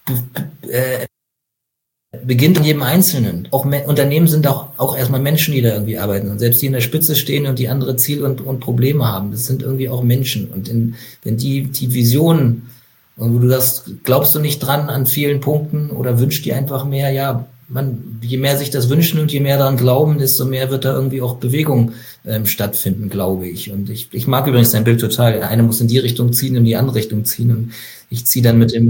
B: beginnt in jedem Einzelnen. Auch Unternehmen sind auch erstmal Menschen, die da irgendwie arbeiten. Und selbst die in der Spitze stehen und die andere Ziele und Probleme haben, das sind irgendwie auch Menschen. Und wenn die Vision, wo du das, glaubst du nicht dran an vielen Punkten oder wünschst dir einfach mehr, ja, je mehr sich das wünschen und je mehr daran glauben, desto mehr wird da irgendwie auch Bewegung stattfinden, glaube ich. Und ich mag übrigens dein Bild total. Der eine muss in die Richtung ziehen, in die andere Richtung ziehen. Und ich ziehe dann mit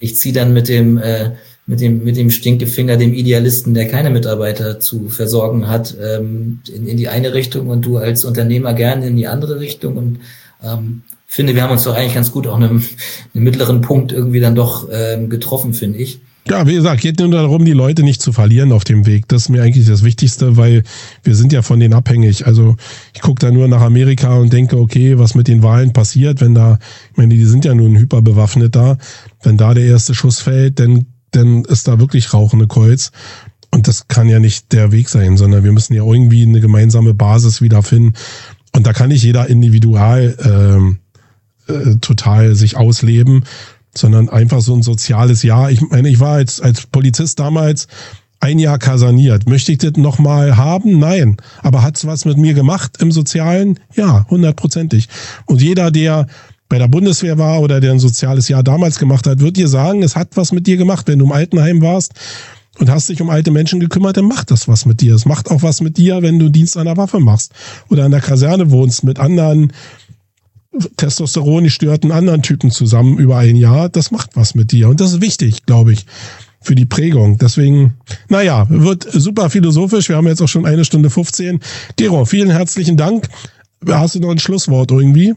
B: dem Stinkefinger, dem Idealisten, der keine Mitarbeiter zu versorgen hat, in die eine Richtung und du als Unternehmer gerne in die andere Richtung. Und finde, wir haben uns doch eigentlich ganz gut auch einen mittleren Punkt irgendwie dann doch getroffen, finde ich.
A: Ja, wie gesagt, geht nur darum, die Leute nicht zu verlieren auf dem Weg. Das ist mir eigentlich das Wichtigste, weil wir sind ja von denen abhängig. Also ich gucke da nur nach Amerika und denke, okay, was mit den Wahlen passiert, wenn da, ich meine, die sind ja nun hyperbewaffnet da, wenn da der erste Schuss fällt, dann ist da wirklich rauchende Kolz. Und das kann ja nicht der Weg sein, sondern wir müssen ja irgendwie eine gemeinsame Basis wieder finden. Und da kann nicht jeder individual total sich ausleben. sondern einfach so ein soziales Jahr. Ich meine, ich war als Polizist damals 1 Jahr kaserniert. Möchte ich das nochmal haben? Nein. Aber hat's was mit mir gemacht im Sozialen? Ja, 100%. Und jeder, der bei der Bundeswehr war oder der ein soziales Jahr damals gemacht hat, wird dir sagen, es hat was mit dir gemacht. Wenn du im Altenheim warst und hast dich um alte Menschen gekümmert, dann macht das was mit dir. Es macht auch was mit dir, wenn du Dienst an der Waffe machst oder an der Kaserne wohnst mit anderen Testosteron gestörten anderen Typen zusammen über 1 Jahr. Das macht was mit dir. Und das ist wichtig, glaube ich, für die Prägung. Deswegen, wird super philosophisch. Wir haben jetzt auch schon 1 Stunde 15. Gero, vielen herzlichen Dank. Hast du noch ein Schlusswort irgendwie?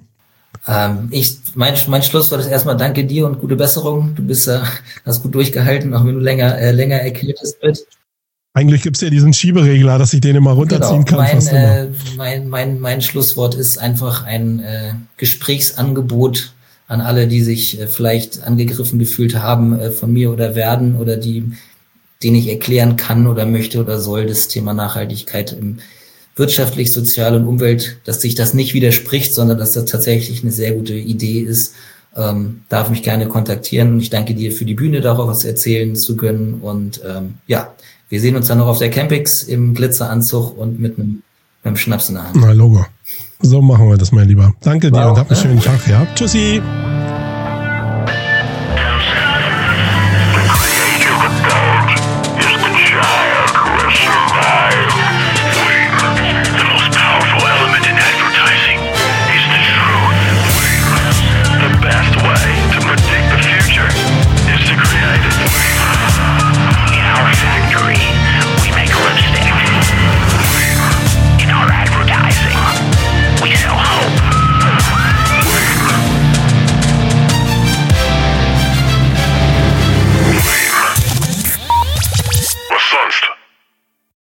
B: Mein Schlusswort ist erstmal danke dir und gute Besserung. Du hast gut durchgehalten, auch wenn du länger erkältet bist.
A: Eigentlich gibt's ja diesen Schieberegler, dass ich den immer runterziehen kann.
B: Mein Schlusswort ist einfach ein Gesprächsangebot an alle, die sich vielleicht angegriffen gefühlt haben von mir oder werden oder denen ich erklären kann oder möchte oder soll, das Thema Nachhaltigkeit im wirtschaftlich, sozial und Umwelt, dass sich das nicht widerspricht, sondern dass das tatsächlich eine sehr gute Idee ist, darf mich gerne kontaktieren. Und ich danke dir für die Bühne, darauf was erzählen zu können. Und wir sehen uns dann noch auf der Campix im Glitzeranzug und mit einem Schnaps in der Hand.
A: Na, Logo. So machen wir das, mein Lieber. Danke dir und hab einen schönen Tag, ja. Tschüssi.